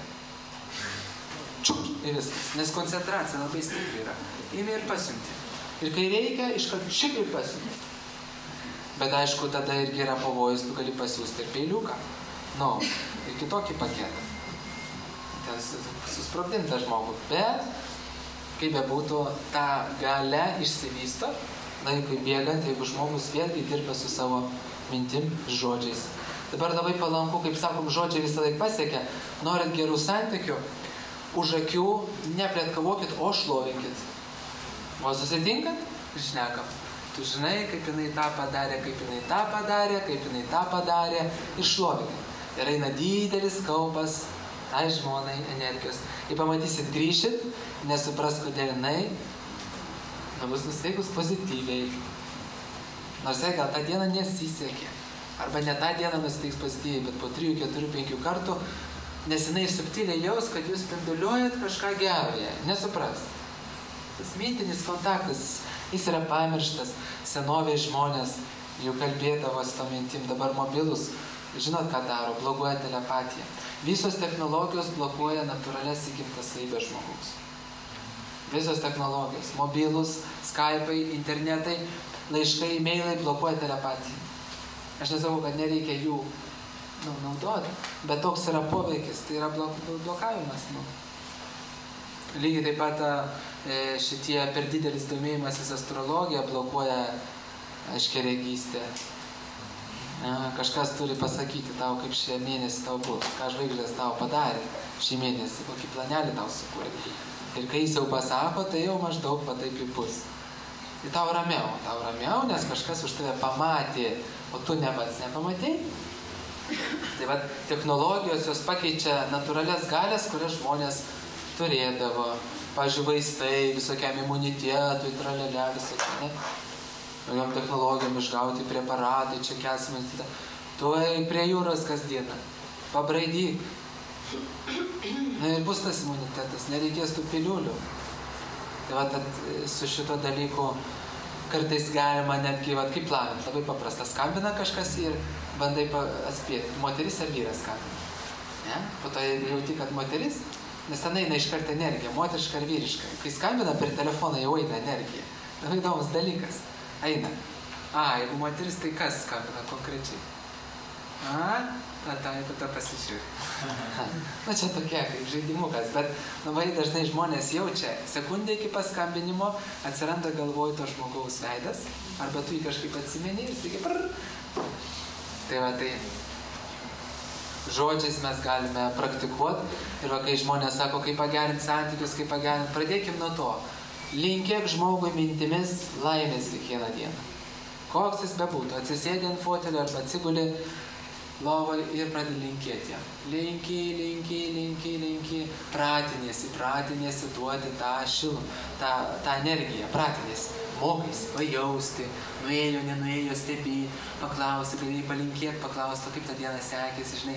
Čiuk, ir viskas. Nes koncentracija labai stipri yra. Imi ir pasiunti. Ir kai reikia, iškart šik ir pasiunti. Bet aišku, tada irgi yra pavojus, tu gali pasiūsti ir peiliuką. Nu, ir kitokį paketą. Ten susprogdintą žmogų. Bet, kaip bebūtų, ta galia išsivysto, laikui bėgant, jeigu žmogus vėlgi dirba su savo mintim, žodžiais. Dabar labai palanku, kaip sakom, žodžiai visą laiką pasiekia. Norint gerų santykių, už akių nepletkavokit, o šlovinkit. O susitinkat ir šnekam. Tu žinai, kaip jinai tą padarė, kaip jinai tą padarė, kaip jinai tą padarė ir šlovinkit. Ir eina didelis kaupas tai žmonai energijos. Jei pamatysit, grįšit, nesupras, kodėl jinai, nu, bus nusteikus pozityviai. Nors jai gal tą dieną nesisekė. Arba ne tą dieną nusteiks pozityviai, bet po trijų, keturių, penkių kartų, nes jinai subtiliai jaus, kad jūs spinduliuojat kažką gero jai. Nesupras. Tas mintinis kontaktas, jis yra pamirštas. Senovėj žmonės jau kalbėdavo su to mintim, dabar mobilus. Žinot, ką daro? Blokuoja telepatiją. Visos technologijos blokuoja natūralias įgimtas savybės žmogaus. Visos technologijos. Mobilus, skypai, internetai, laiškai, e-mailai blokuoja telepatiją. Aš nesakau, kad nereikia jų nu, naudoti, bet toks yra poveikis, tai yra blok, blokavimas. Nu. Lygiai taip pat e, šitie per didelis domėjimasis astrologija blokuoja aiškiaregystę. Kažkas turi pasakyti tau, kaip šį mėnesį tau bus, ką žvaigždės tau padarė šį mėnesį, kokį planelį tau sukūrė. Ir kai jis jau pasako, tai jau maždaug va taip ir bus. Tai tau ramiau, tau ramiau, nes kažkas už tave pamatė, o tu ne pats nepamatei. Tai va, technologijos jos pakeičia natūralias galias, kurias žmonės turėdavo. Pavyzdžiui, vaistai, visokiam imunitetui, tralelė, visokia, ne? Naujom technologijom išgauti preparatai, čia kelsimės, tuoj prie jūros kasdieną, pabraidyk. Na ir bus tas imunitetas, nereikės tų piliulių. Tai va, tad su šito dalyku kartais galima netgi, va, kaip lavint, labai paprasta, skambina kažkas ir bandai atspėti, moteris ar vyras skambina. Ne? Po to jauti, kad moteris, nes ten eina iškart energija, moteriška ar vyriška. Kai skambina per telefoną, jau eina energija. Tai įdomus dalykas. Eina. A, jeigu moteris, tai kas skambina konkrečiai? A, tada, tada pasižiūrė. Na, čia tokia, kaip žaidimukas, bet labai dažnai žmonės jaučia, sekundė iki paskambinimo atsiranda galvoj to žmogaus veidas, arba tu jį kažkaip atsimeni ir sakai, prrr. Tai va, tai žodžiais mes galime praktikuoti ir va, kai žmonės sako, kaip pagerinti santykius, kaip pagerinti, pradėkim nuo to. Linkėk žmogui mintimis laimės kiekvieną dieną. Koks jis bebūtų, atsisėdė ant fotelio arba atsigulė lovą ir pradė linkėti jam. Linki, linki, linki, linki, pratinėsi, pratinėsi duoti tą šilumą, tą, tą energiją, pratinėsi, mokaisi pajausti, nuėjo, nenuėjo, stebi, paklausi, galėjai palinkėti, paklausti, kaip tą dieną sekėsi, žinai.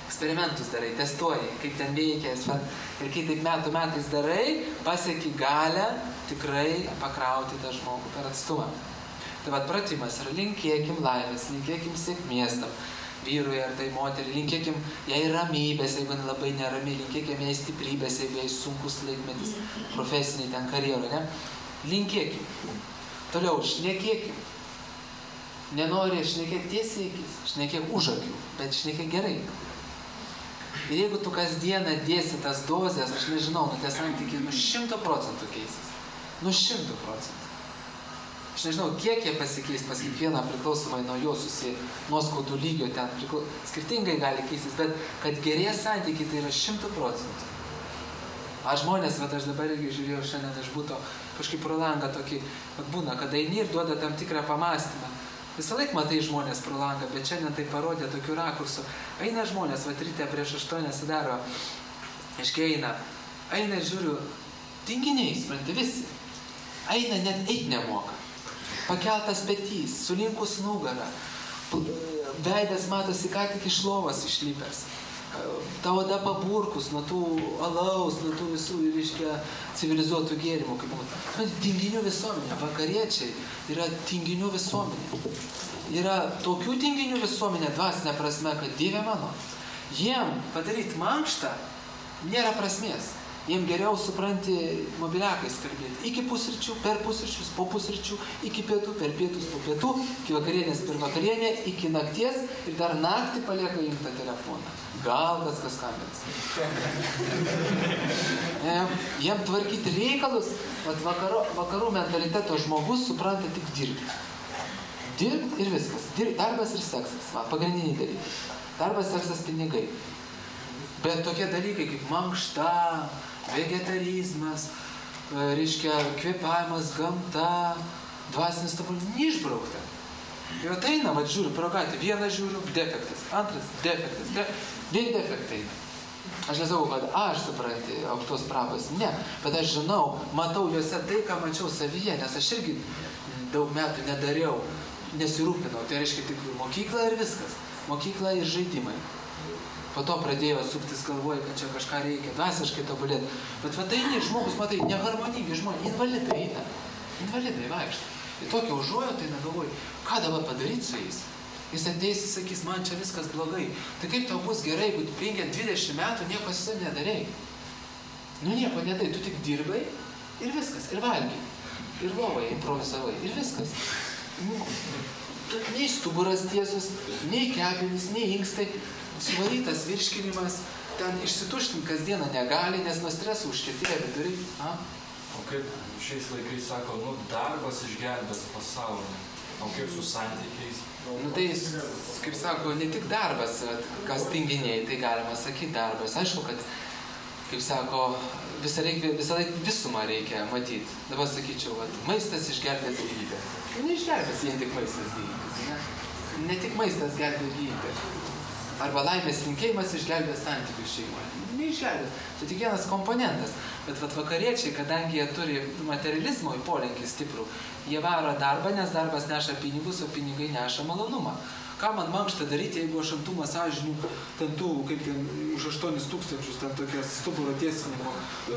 eksperimentus darai, testuoji, kaip ten veikia, ir kai taip metų metais darai, pasieki galę tikrai pakrauti tą žmogų per atstumą. Tai vat pratimas yra linkėkim laimės, linkėkim sėkmės tam vyrui ar tai moteriai, linkėkim jai ramybės, jeigu labai nerami, linkėkim jai stiprybės, jeigu jai sunkus laikmetis profesiniai ten karjeroj, ne? Linkėkim. Toliau, šnekėkim. Nenori šnekėti tiesiai akis, šnekėk už akių, bet šnekėk gerai. Ir jeigu tu kasdieną dėsi tas dozes, aš nežinau, nu tie santykiai nu šimto procentų keisis. Nu šimto procentų. Aš nežinau, kiek jie pasikeis pas kiekvieną priklausomai nuo jo susi nuoskaudų lygio ten priklau... skirtingai gali keistis, bet kad gerės santykiai tai yra šimtų procentų. Aš žmonės, bet aš dabar irgi žiūrėjau šiandien iš būto kažkaip pro langą tokį, vat būna, kad eini ir duoda tam tikrą pamastymą. Visą laik matai žmonės pro langą, bet šiandien tai parodė tokių rakursų. Eina žmonės, vat ryte prieš aštuonę sudaro, aiškiai eina, eina ir žiūriu, tinginiai, supranti, visi. Eina, net eit nemoka. Pakeltas petys, sulinkus nugarą, veidas matosi ką tik iš lovos išlipęs. Ta oda paburkus nuo tų alaus, nuo tų visų, reiškia, civilizuotų gėrimų. Kaip tinginių visuomenė, vakariečiai yra tinginių visuomenė. Yra tokių tinginių visuomenė dvasinė prasme, kad Dieve mano, jiem padaryti mankštą nėra prasmės. Jiem geriau supranti mobiliakais kalbėti. Iki pusryčių, per pusryčius, po pusryčių, iki pietų, per pietus, po pietų, iki vakarienės, per vakarienę, iki nakties ir dar naktį palieka įjungtą telefoną. Gal kas kas skambins. Jiem tvarkyti reikalus, vakarų, vakarų mentaliteto žmogus supranta tik dirbti. Dirbti ir viskas. Dirb, darbas ir seksas. Va, pagrindiniai dalykai. Darbas, seksas, pinigai. Bet tokie dalykai kaip mankšta, vegetarizmas, reiškia, kvėpavimas, gamta, dvasinis tobulėjimas, neišbraukta. Ir ateina, va, žiūriu, pro gatvę, vieną žiūriu, defektas, antras, defektas, de... vien defektai. Aš nesakau, kad aš supranti aukštos prabos, ne, bet aš žinau, matau juose tai, ką mačiau savyje, nes aš irgi daug metų nedariau, nesirūpinau, tai reiškia tik mokykla ir viskas, mokykla ir žaidimai. Po to pradėjo suktis galvoj, kad čia kažką reikia dvasiškai tobulėti. Bet va tai ne žmogus, matai, neharmoningi žmonės, invalidai eina. Invalidai vaikšta. Ir tokia užuojauta eina galvoj, ką dabar padaryti su jais? Jis ateis ir sakys, man čia viskas blogai. Tai kaip tau bus gerai, jeigu tu penkiasdešimt dvidešimt metų nieko su savim nedarei? Nu nieko nedarai, tu tik dirbai ir viskas, ir valgiai. Ir lovai improvizavai, ir viskas. Nei stuburas tiesus, nei kepenys, nei inkstai. Suvarytas virškinimas, ten išsituštinti kasdieną negali, nes nuo streso užkietėja viduriai. A? O kaip šiais laikais sako, nu, darbas išgelbės pasaulį. O kaip su santykiais? Nu tai, kaip sako, ne tik darbas, kas tinginiai, tai galima sakyti darbas. Aišku, kad, kaip sako, visą laik, visą laik visumą reikia matyti. Dabar sakyčiau, kad maistas išgelbės gyvybę. Neišgelbės vien tik maistas gyvybės, ne? Ne tik maistas gelbė gyvybę. Arba laimės linkėjimas išgelbės santykius šeimoje. Neišgelbės. Tai tik vienas komponentas. Bet vat vakariečiai, kadangi jie turi materializmo į polinkį stiprų, jie varo darbą, nes darbas neša pinigus, o pinigai neša malonumą. Ką man mankštą daryti, jeigu aš ant tų masažinių, ten tų, kaip ten, už aštuonis tūkstančius, ten tokias stuburo tiesinimo.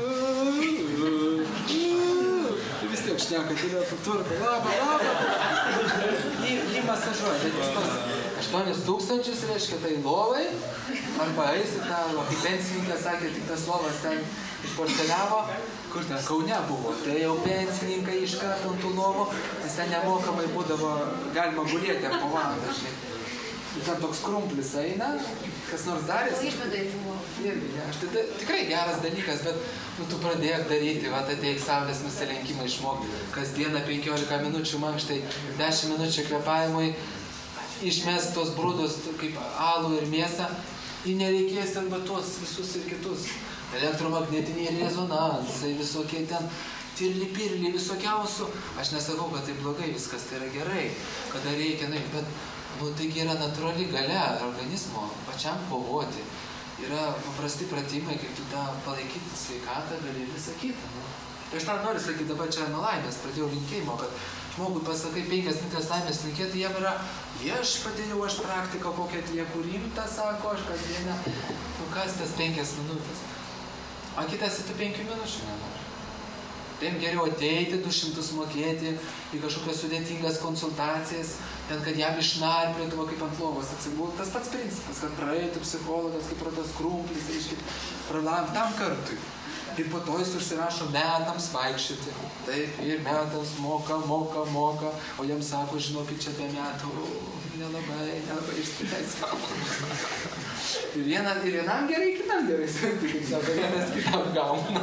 Ir vis tiek šneka, telefon, tvarka, labą, labą. Jį, jį masažuoja, bet jis tos aštuonis tūkstančius, reiškia, tai lovai, arba eisi tą, kaip pensininkas sakė, tik tas lovas ten išporceliavo, kur ten Kaune buvo, tai jau pensininkai iš karto ant tų lovų, nes ten nemokamai būdavo, galima gulėti po valandą, žinai. Ir ten toks krumplis eina, kas nors darės. Išvedai buvo. Irgi, ne, aš tai tikrai geras dalykas, bet nu, tu pradėk daryti, va, ateik saulės nusilenkimą išmokti, kasdieną penkiolika minučių mankštai, dešimt minučių kvėpavimui, išmest tos brūdus kaip alų ir mėsą, ir nereikės ten va tuos visus ir kitus. Elektromagnetiniai rezonansai, visokie ten tirli pirli, visokiausių. Aš nesakau, kad tai blogai, viskas tai yra gerai, kada reikia, na, bet nu, taigi yra natūrali galia organizmo pačiam kovoti. Yra paprasti pratimai, kaip tu tą palaikyti sveikatą gali visą kitą. Nu. Aš tą noriu sakyti, dabar čia nuo laimės pradėjau linkėjimo, kad žmogui pasakai penkias minutės laimės linkėti, jam yra viešpatie jau aš praktiką kokią atlieku rimtą, sako, aš kasdieną, nu kas tas penkias minutės. O kitas į tų penkių minučių nenori. Taip geriau ateiti, du šimtus mokėti į kažkokias sudėtingas konsultacijas, ten, kad jam išnarplėtų, kaip ant lovos atsigultų. Tas pats principas, kad praeitų psichologas, kaip pro tas krumplis, reiškia, pralam tam kartui. Ir po to jis užsirašo metams vaikščioti. Taip, ir metams moka, moka, moka, o jam sako, žinokit, čia be metų, nelabai, nelabai išsiteiską. Ir, viena, ir vienam gerai, kitam gerai, kaip sako, vienas kitam gauna.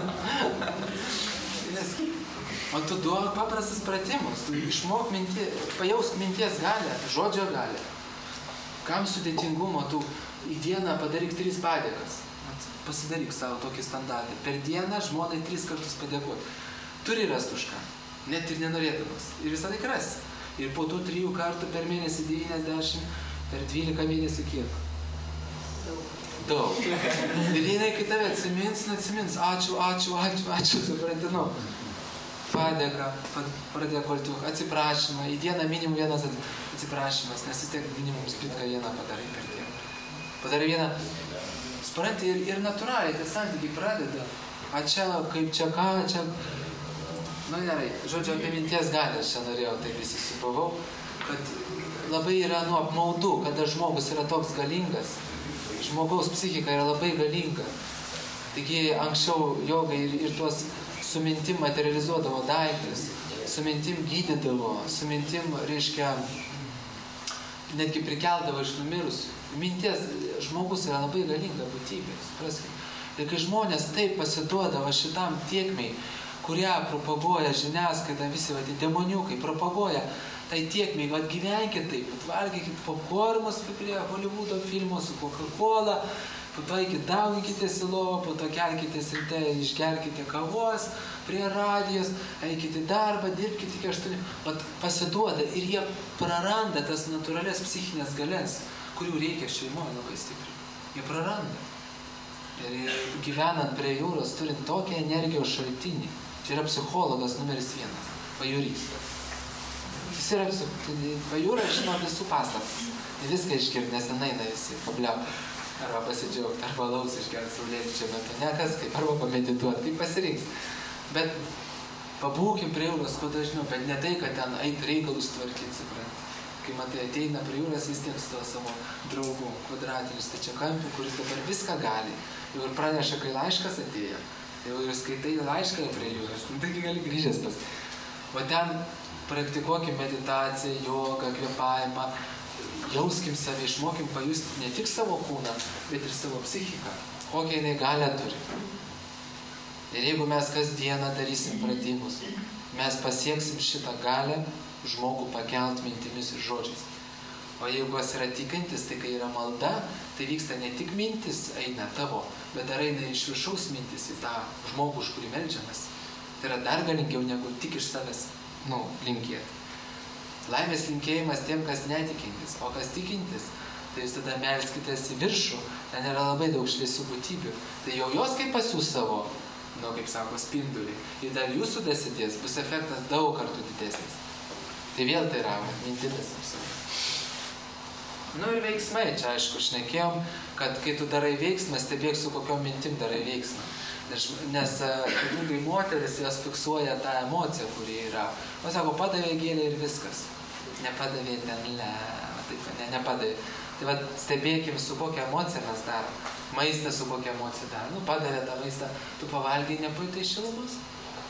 O tu duok paprastas pratimus, tu išmok minti, pajausk minties galę, žodžio galę. Kam sudėtingumo, tu į dieną padaryk tris padėkas. Pasidaryk savo tokį standartą. Per dieną žmonai tris kartus padėkoti. Turi rasti už ką, net ir nenorėdamas. Ir visą laiką rasi. Ir po tų trijų kartų per mėnesį devyniasdešimt, per dvylika mėnesių kiek? Daug. Ir jinai kai tave atsimins, neatsimins. Ačiū, ačiū, ačiū, ačiū, suprantinu. Padėka, pradėkoti, atsiprašymą. Į dieną minimum vienas atsiprašymas, nes vis tiek minimum spitką vieną padarai per dieną. Padarai vieną. Supranti, ir, ir natūraliai tie santykiai pradeda. A čia, kaip čia ką, čia... Nu gerai, žodžiu, apie minties galę aš čia norėjau, taip įsisipavau, kad labai yra nu apmaudu, kada žmogus yra toks galingas. Žmogaus psichika yra labai galinga. Taigi anksčiau jogai ir, ir tuos su mintim materializuodavo daiktus, su mintim gydydavo, su mintim, reiškia, netgi prikeldavo iš numirusių. Minties žmogus yra labai galinga būtybė, supraskime. Ir kai žmonės taip pasiduodavo šitam tiekmei, kurią propaguoja žiniasklaida, visi va, demoniukai propaguoja, tai tiekmei, va, gyvenkit taip, valgykit popkornus prie Hollywoodo filmų su Coca-Cola, po to eikit dauginkitės į lovą, po to kelkitės ryte, išgerkite kavos prie radijos, eikit į darbą, dirbkite iki aštuonių. Vat pasiduoda ir jie praranda tas natūralias psichinės galės, kurių reikia šeimoje labai stipriai. Jie praranda. Ir gyvenant prie jūros, turint tokią energijos šaltinį, čia yra psichologas numeris vienas, pajūrys. Jis yra pajūra, žino visų paslaptis. Viską iškirti, nes ten eina visi, pabliau. Arba pasidžiaugti, arba laus išgerti saulėlydžio metu. Ne kas kaip, arba pamedituoti, kaip pasirinks. Bet pabūkim prie jūros, kuo dažniau, bet ne tai, kad ten eit reikalus tvarkyti, supranti. Kai matai, ateina prie jūros, vis tiek su to savo draugu, kvadratiniu stačiakampiu, kuris dabar viską gali. Jau ir praneša, kai laiškas atėjo. Jau ir skaitai laišką prie jūros, nu taigi gali grįžęs pas. O ten praktikuokim meditaciją, jogą, kvėpavimą, jauskim save, išmokim pajusti ne tik savo kūną, bet ir savo psichiką, kokią jinai galę turi. Ir jeigu mes kasdieną darysim pratimus, mes pasieksim šitą galę žmogų pakelt mintimis ir žodžiais. O jeigu jis yra tikintis, tai kai yra malda, tai vyksta ne tik mintis eina tavo, bet dar eina iš viršaus mintis į tą žmogų, už kurį meldžiamas. Tai yra dar galingiau negu tik iš savęs, nu, linkėti. Laimės linkėjimas tiem, kas netikintis, o kas tikintis, tai jūs tada melskitės į viršų, ten yra labai daug šviesių būtybių. Tai jau jos kaip pasiūs savo, nu, kaip sako, spindulį, ir dar jūsų dasidės, bus efektas daug kartų didesnis. Tai vėl tai yra mintimis apsaugai. Nu ir veiksmai, čia aišku, šnekėjom, kad kai tu darai veiksmą, stebėk su kokiom mintim darai veiksmą. Nes, nes ypatingai moteris, jos fiksuoja tą emociją, kuri yra. O sako, padavė gėlę ir viskas. Nepadavė ten, le, taip, ne, nepadavė. Tai va, stebėkim, su kokia emocija mes darom. Maistą su kokia emocija darom. Nu, padavė tą maistą, tu pavalgiai, nepajutai šilumos.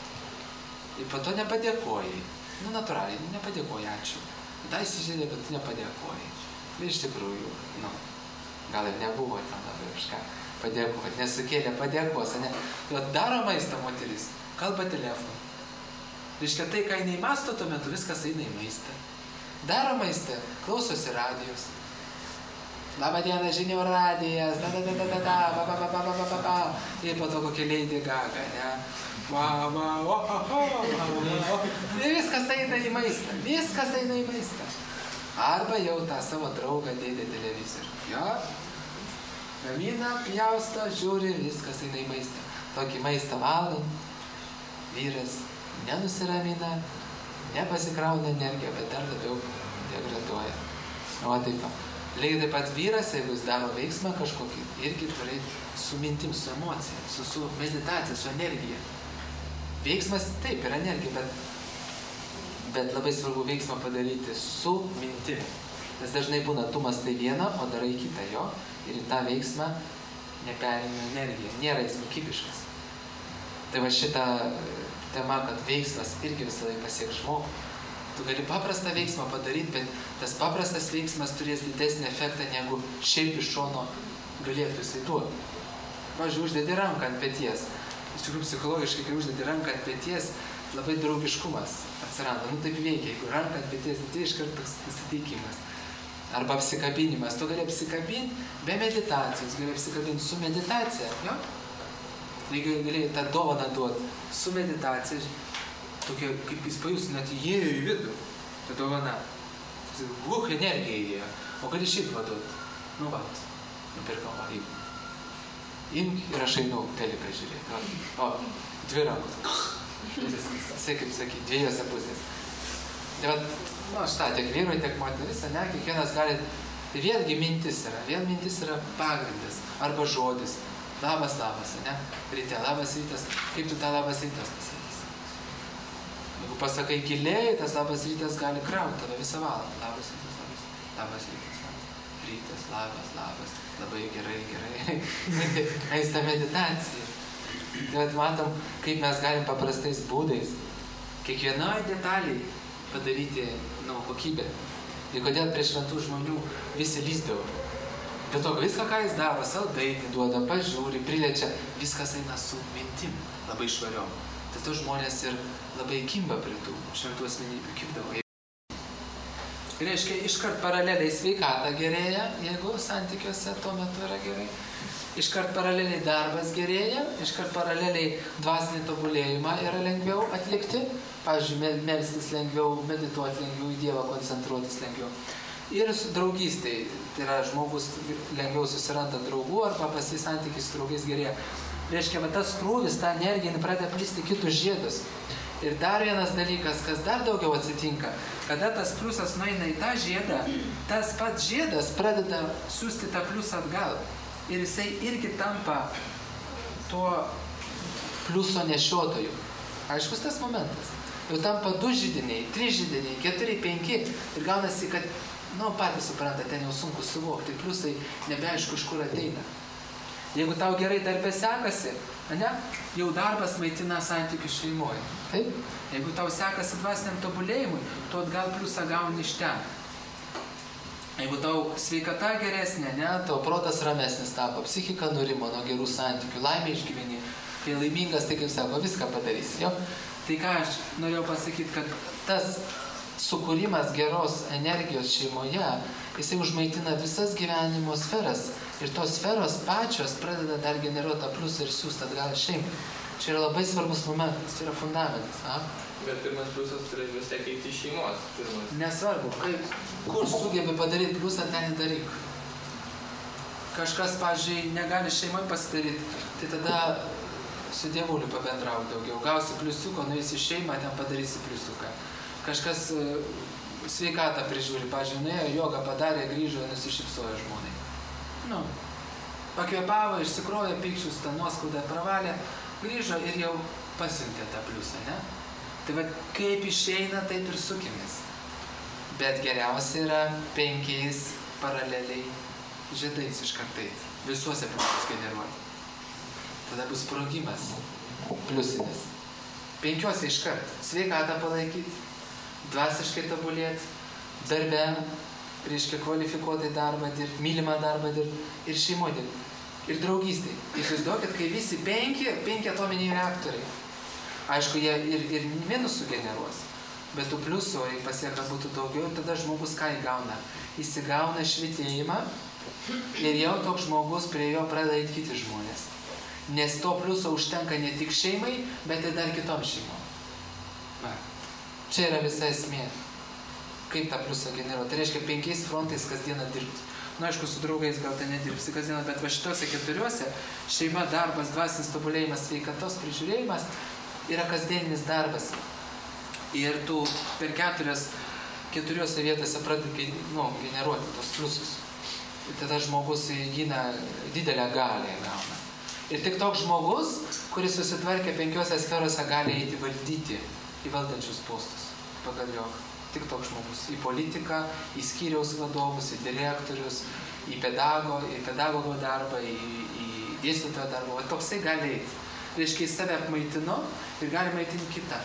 Ir po to nepadėkojai. Nu, natūraliai, nepadėkojai, ačiū. Tai įsižeidė, kad tu nepadėkojai. Bet iš tikrųjų, nu, gal ir nebuvo ten labai kažką padėkoti, nesukėlė padėkos, ne? Tai daro maistą moteris, kalba telefonu. Reiškia, tai, ką jinai masto tuo metu, viskas eina į maistą. Daro maistą, klausosi radijos. Labą dieną, žinių radijas, da, da, da, da, da, da, ba, ba, ba, ba, ba, ba, ba, ba. Ir po to kokia Lady Gaga, ne? Va, va, o, o, o, o. Ir viskas eina į maistą, viskas eina į maistą. Arba jau tą savo draugą dėdė televizorių. Jo? Gamina, pjausto, žiūri, viskas eina į maistą. Tokį maistą valom. vyras nenusiramina, nepasikrauna energiją, bet dar labiau degraduoja. O taip pat. Lygiai taip pat vyras, jeigu jis daro veiksmą kažkokį, irgi turi su mintim, su emocija, su, su meditacija, su energija. Veiksmas taip yra energija, bet, bet labai svarbu veiksmą padaryti su mintim. Nes dažnai būna, tu mąstai vieną, o darai kitą jo, ir į tą veiksmą neperina energija, nėra jis kokybiškas. Tai va šita tema, kad veiksmas irgi visą laiką pasieks žmogų. Tu gali paprastą veiksmą padaryti, bet tas paprastas veiksmas turės didesnį efektą, negu šiaip iš šono galėtų jisai duoti. Pavyzdžiui, uždedi ranką ant peties. Iš tikrųjų, psichologiškai, kai uždedi ranką ant peties, labai draugiškumas atsiranda. Nu taip veikia, jeigu ranką ant peties, tai iškart toks nusiteikimas. Arba apsikabinimas. Tu gali apsikabinti be meditacijos, gali apsikabinti su meditacija. Jo? Lygiai gali tą dovaną duoti su meditacija. Tokia, kaip jis pajus, net įėjo į vidų, ta dovana. Uch, energija įėjo. O gali šiaip vaduoti. Nu, va, nupirkau, va, imk. Imk ir aš einu teliką žiūrėti. O, dvi rankos. Visai, kaip sakyti, dviejose pusės. Tai va, nu, štai, tiek vyrui, tiek moteris, ne, kiekvienas gali. Tai vėlgi mintis yra. Vėl mintis yra pagrindas. Arba žodis. Labas, labas, ne? Ryte, labas rytas. Kaip tu tą labas rytas pasakysi? Jeigu pasakai giliai, tas labas rytas gali krauti tave visą valandą. Labas rytas, labas, labas rytas, labas. Rytas, labas, labas. Labai gerai, gerai. Eis ta meditacija. Tai matom, kaip mes galim paprastais būdais kiekvienoj detaliai padaryti, nu, kokybę. Ir kodėl prie šventų žmonių visi lyzdavo. Dėl to, viską, ką jis daro, saldainį duoda, pažiūri, priliečia, viskas eina su mintim, labai švariom. Tai to žmonės ir labai kimba prie tų šventų asmenybių, kibdavo. Ir reiškia, iškart paraleliai sveikata gerėja, jeigu santykiuose tuo metu yra gerai. Iškart paraleliai darbas gerėja, iškart paraleliai dvasinį tobulėjimą yra lengviau atlikti. Pavyzdžiui, melstis lengviau, medituoti lengviau, į Dievą koncentruotis lengviau. Ir su draugystėj, tai yra žmogus lengviau susiranda draugų arba pas jį santykiai su draugais gerėja. Reiškia, va tas krūvis, ta energija, pradeda plisti kitus žiedus. Ir dar vienas dalykas, kas dar daugiau atsitinka, kada tas pliusas nueina į tą žiedą, tas pats žiedas pradeda siūsti tą pliusą atgal. Ir jisai irgi tampa tuo pliuso nešiotoju. Aiškus tas momentas. Jau tampa du židiniai, trys židiniai, keturi, penki. Ir gaunasi, kad, nu, patys supranta, ten jau sunku suvokti. Pliusai nebeaišku, iš kur ateina. Jeigu tau gerai darbė sekasi, ne, jau darbas maitina santykius šeimoje. Taip? Jeigu tau sekasi dvasiniam tobulėjimui, tu atgal pliusą gauni iš ten. Jeigu tau sveikata geresnė, ne, tau protas ramesnis tapo, psichika nurimo nuo gerų santykių, laimė išgyveni, kai laimingas, tai kaip sako, viską padarysi. Jo? Tai ką aš norėjau pasakyti, kad tas sukūrimas geros energijos šeimoje, jisai užmaitina visas gyvenimo sferas. Ir tos sferos pačios pradeda dar generuoti tą pliusą ir siūsti atgal šeimai. Čia yra labai svarbus momentas, čia yra fundamentas. A? Bet pirmas pliusas turi vis tiek eiti iš šeimos. Pirmas. Nesvarbu, kaip, kur sugebi padaryti pliusą, ten įdaryk. Kažkas, pavyzdžiui, negali šeimai pasidaryti, tai tada su dievuliu pabendrauk daugiau. Gausi pliusiuko, nueisi į šeimą, ten padarysi pliusiuką. Kažkas sveikatą prižiūri, pavyzdžiui, nuėjo, jogą padarė, grįžo ir nusišypsojo žmonai. Nu, pakvėpavo, išsikrovė pykčius, tą nuoskaudą pravalė, grįžo ir jau pasiuntė tą pliusą, ne? Tai va, kaip išeina, taip ir sukimės. Bet geriausia yra penkiais paraleliai žiedais iškartais, visuose pliusus generuoti. Tada bus sprogimas pliusinis. Penkiuose iškart. Sveikatą palaikyti, dvasiškai tobulėti, darbe, reiškia kvalifikuotai darbą dirbti, mylimą darbą dirbti ir šeimoje dirbti. Ir draugystėj. Įsivaizduokit, kai visi penki, penki atominiai reaktoriai. Aišku, jie ir, ir minusų generuos, bet tų pliusų, jei pasieka būtų daugiau, tada žmogus ką įgauna? Jis įgauna švitėjimą ir jau toks žmogus prie jo pradeda eiti kiti žmonės. Nes to pliuso užtenka ne tik šeimai, bet ir dar kitom šeimom. Va. Čia yra visa esmė. Kaip tą pliusą generuoti. Tai reiškia penkiais frontais kasdieną dirbti. Na, aišku, su draugais gal tai nedirbsi kasdieną, bet va šitose keturiuose šeima, darbas, dvasinis tobulėjimas, sveikatos prižiūrėjimas yra kasdieninis darbas. Ir tu per keturias, keturiose vietose pradedi nu, generuoti tos pliusus. Ir tada žmogus įgyna didelę galią gauna. Ir tik toks žmogus, kuris susitvarkė penkiose sferose, gali eiti valdyti į valdančius postus pagal jogą. Tik toks žmogus. Į politiką, į skyriaus vadovus, į direktorius, į pedago, į pedagogo darbą, į, į dėstytojo darbą. O toksai gali eiti. Reiškia, jis save apmaitino ir gali maitinti kitą.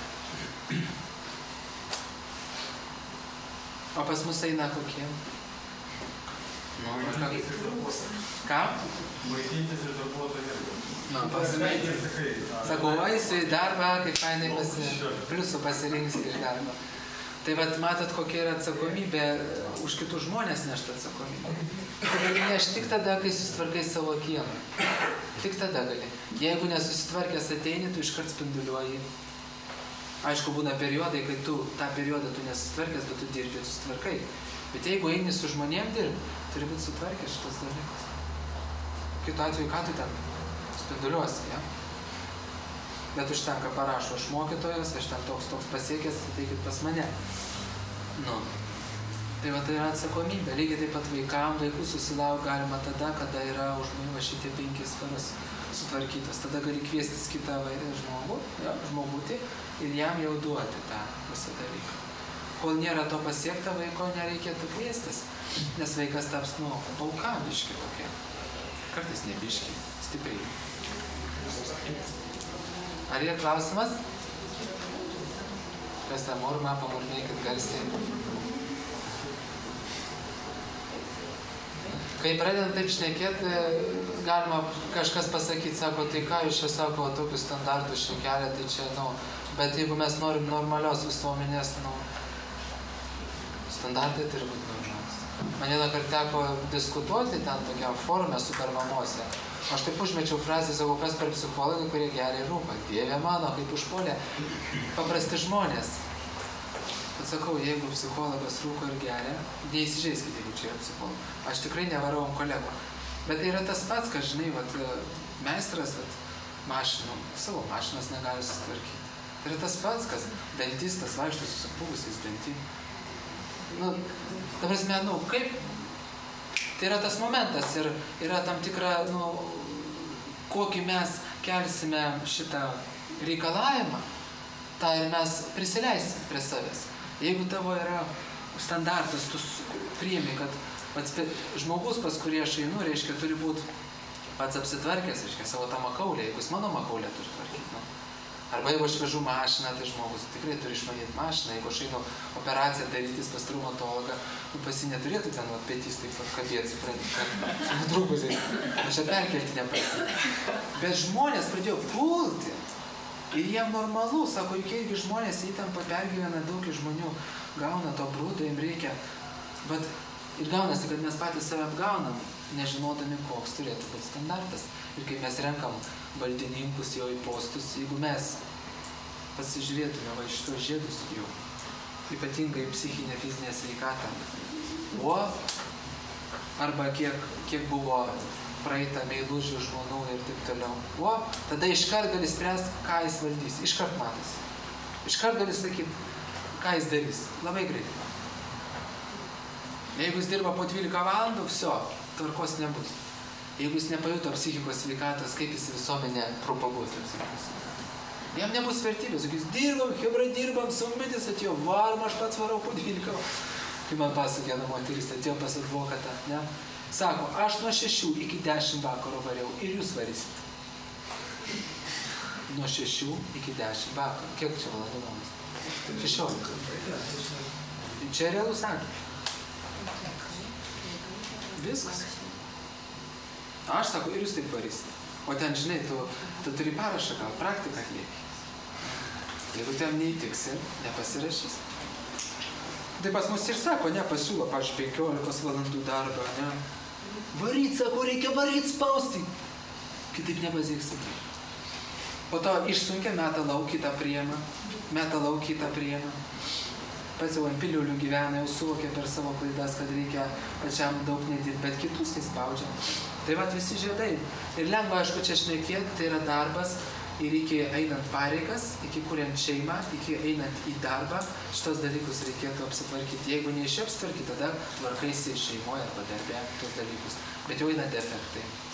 O pas mus eina kokie? Nu, ką? Ką? Maitintis ir darbuotojai. Nu, pasimaitinti. Sakau, eisiu į darbą, kaip fainai pasi... pliusų pasirinksi iš darbo. Tai vat matot, kokia yra atsakomybė, už kitus žmonės nešti atsakomybę. Tu gali nešti tik tada, kai susitvarkai savo kiemą. Tik tada gali. Jeigu nesusitvarkęs ateini, tu iškart spinduliuoji. Aišku, būna periodai, kai tu tą periodą tu nesusitvarkęs, bet tu dirbi ir susitvarkai. Bet jeigu eini su žmonėm dirbi, turi būti sutvarkęs šitas dalykas. Kitu atveju, ką tu ten spinduliuosi, ja? Bet užtenka parašo, aš mokytojas, aš ten toks, toks pasiekęs, ateikit pas mane. Nu. Tai va, tai yra atsakomybė. Lygiai taip pat vaikam, vaikų susilauk galima tada, kada yra užmaiva šitie penkis sferos sutvarkytos. Tada gali kviestis kitą žmogų, ja, žmogutį ir jam jau duoti tą visą dalyką. Kol nėra to pasiekta, vaiko nereikėtų kviestis, nes vaikas taps, nu, balkamiški tokie. Kartais nebiški, stipriai. Ar yra klausimas? Kas tą murmą, pamurmėkit garsiai. Kai pradedam taip šnekėti, galima kažkas pasakyti, sako, tai ką jūs čia sako, tokius standartus čia kelia, tai čia, nu, bet jeigu mes norim normalios visuomenės, nu, standartai turi būti normalios. Man vieną kartą teko diskutuoti ten tokiam forume super mamose. Aš taip užmečiau frazę, sakau, kas per psichologai, kurie geria ir rūpa. Dieve mano, kaip užpuolė paprasti žmonės. Bet sakau, jeigu psichologas rūko ir geria, neįsižeiskite, jeigu čia yra psichologas. Aš tikrai nevarau ant kolegų. Bet tai yra tas pats, kad, žinai, vat, meistras vat, mašinų, savo mašinas negali susitvarkyti. Tai yra tas pats, kas dantistas vaikšto su supuvusiais dantim. Nu, ta prasme, nu, kaip... Tai yra tas momentas ir yra tam tikra, nu, kokį mes kelsime šitą reikalavimą, tą ir mes prisileisim prie savęs. Jeigu tavo yra standartas, tu priimi, kad pats žmogus, pas kurį aš einu, reiškia, turi būti pats apsitvarkęs, reiškia, savo tą makaulę, jeigu jis mano makaulę turi tvarkyti. Nu. Arba jeigu aš vežu mašiną, tai žmogus tikrai turi išmanyti mašiną. Jeigu aš einu operaciją darytis pas traumatologą, nu, pas jį neturėtų ten vat, petys taip pat kabėti, supranti, su nutrūkusiais. Aš čia perkelti neprasinu. Bet žmonės pradėjo pulti. Ir jiem normalu, sako, juk irgi žmonės įtampą pergyvena, daug žmonių gauna to brūdo, jiem reikia. Bet ir gaunasi, kad mes patys save apgaunam, nežinodami, koks turėtų būti standartas. Ir kai mes renkam valdininkus jau į postus, jeigu mes pasižiūrėtume va šitos žiedus jų, ypatingai psichinę, fizinę sveikatą, o arba kiek, kiek buvo praeitą meilužių žmonių ir taip toliau, o tada iškart gali spręsti, ką jis valdys, iškart matas. Iškart gali sakyti, ką jis darys, labai greitai. Jeigu jis dirba po dvylika valandų, viso, tvarkos nebus. Jeigu jis nepajuto psichikos sveikatos, kaip jis visuomenę propaguos. Jam nebus vertybės, jis dirbam, hebra dirbam, sunkmetis atėjo, varom, aš pats varau po dvylika. Kai man pasakė, na, moteris atėjo pas advokatą, ne? Sako, aš nuo šešių iki dešimt vakaro variau ir jūs varysit. Nuo šešių iki dešimt vakaro. Kiek čia valandų valandas? šešiolika. Čia realus atvejis. Viskas. Aš sako, ir jūs taip varysit. O ten, žinai, tu, tu turi parašą, gal praktiką atlieki. Jeigu ten neįtiksi, nepasirašys. Tai pas mus ir sako, ne, pasiūlo, pavyzdžiui, penkiolikos valandų darbą, ne. Varyt, sako, reikia varyt, spausti. Kitaip nepasieksim. Po to išsunkia, meta lauk, kitą priema, meta lauk, kitą priema. Pats jau ant piliulių gyvena, jau suvokia per savo klaidas, kad reikia pačiam daug nedirbt, bet kitus tai spaudžia. Tai vat visi žiedai. Ir lengva, aišku, čia šnekėti, tai yra darbas ir iki einant pareigas, iki kuriant šeimą, iki einant į darbą, šitos dalykus reikėtų apsitvarkyti. Jeigu neišapsitvarkyti, tada tvarkaisi šeimoje arba darbe tos dalykus. Bet jau eina defektai.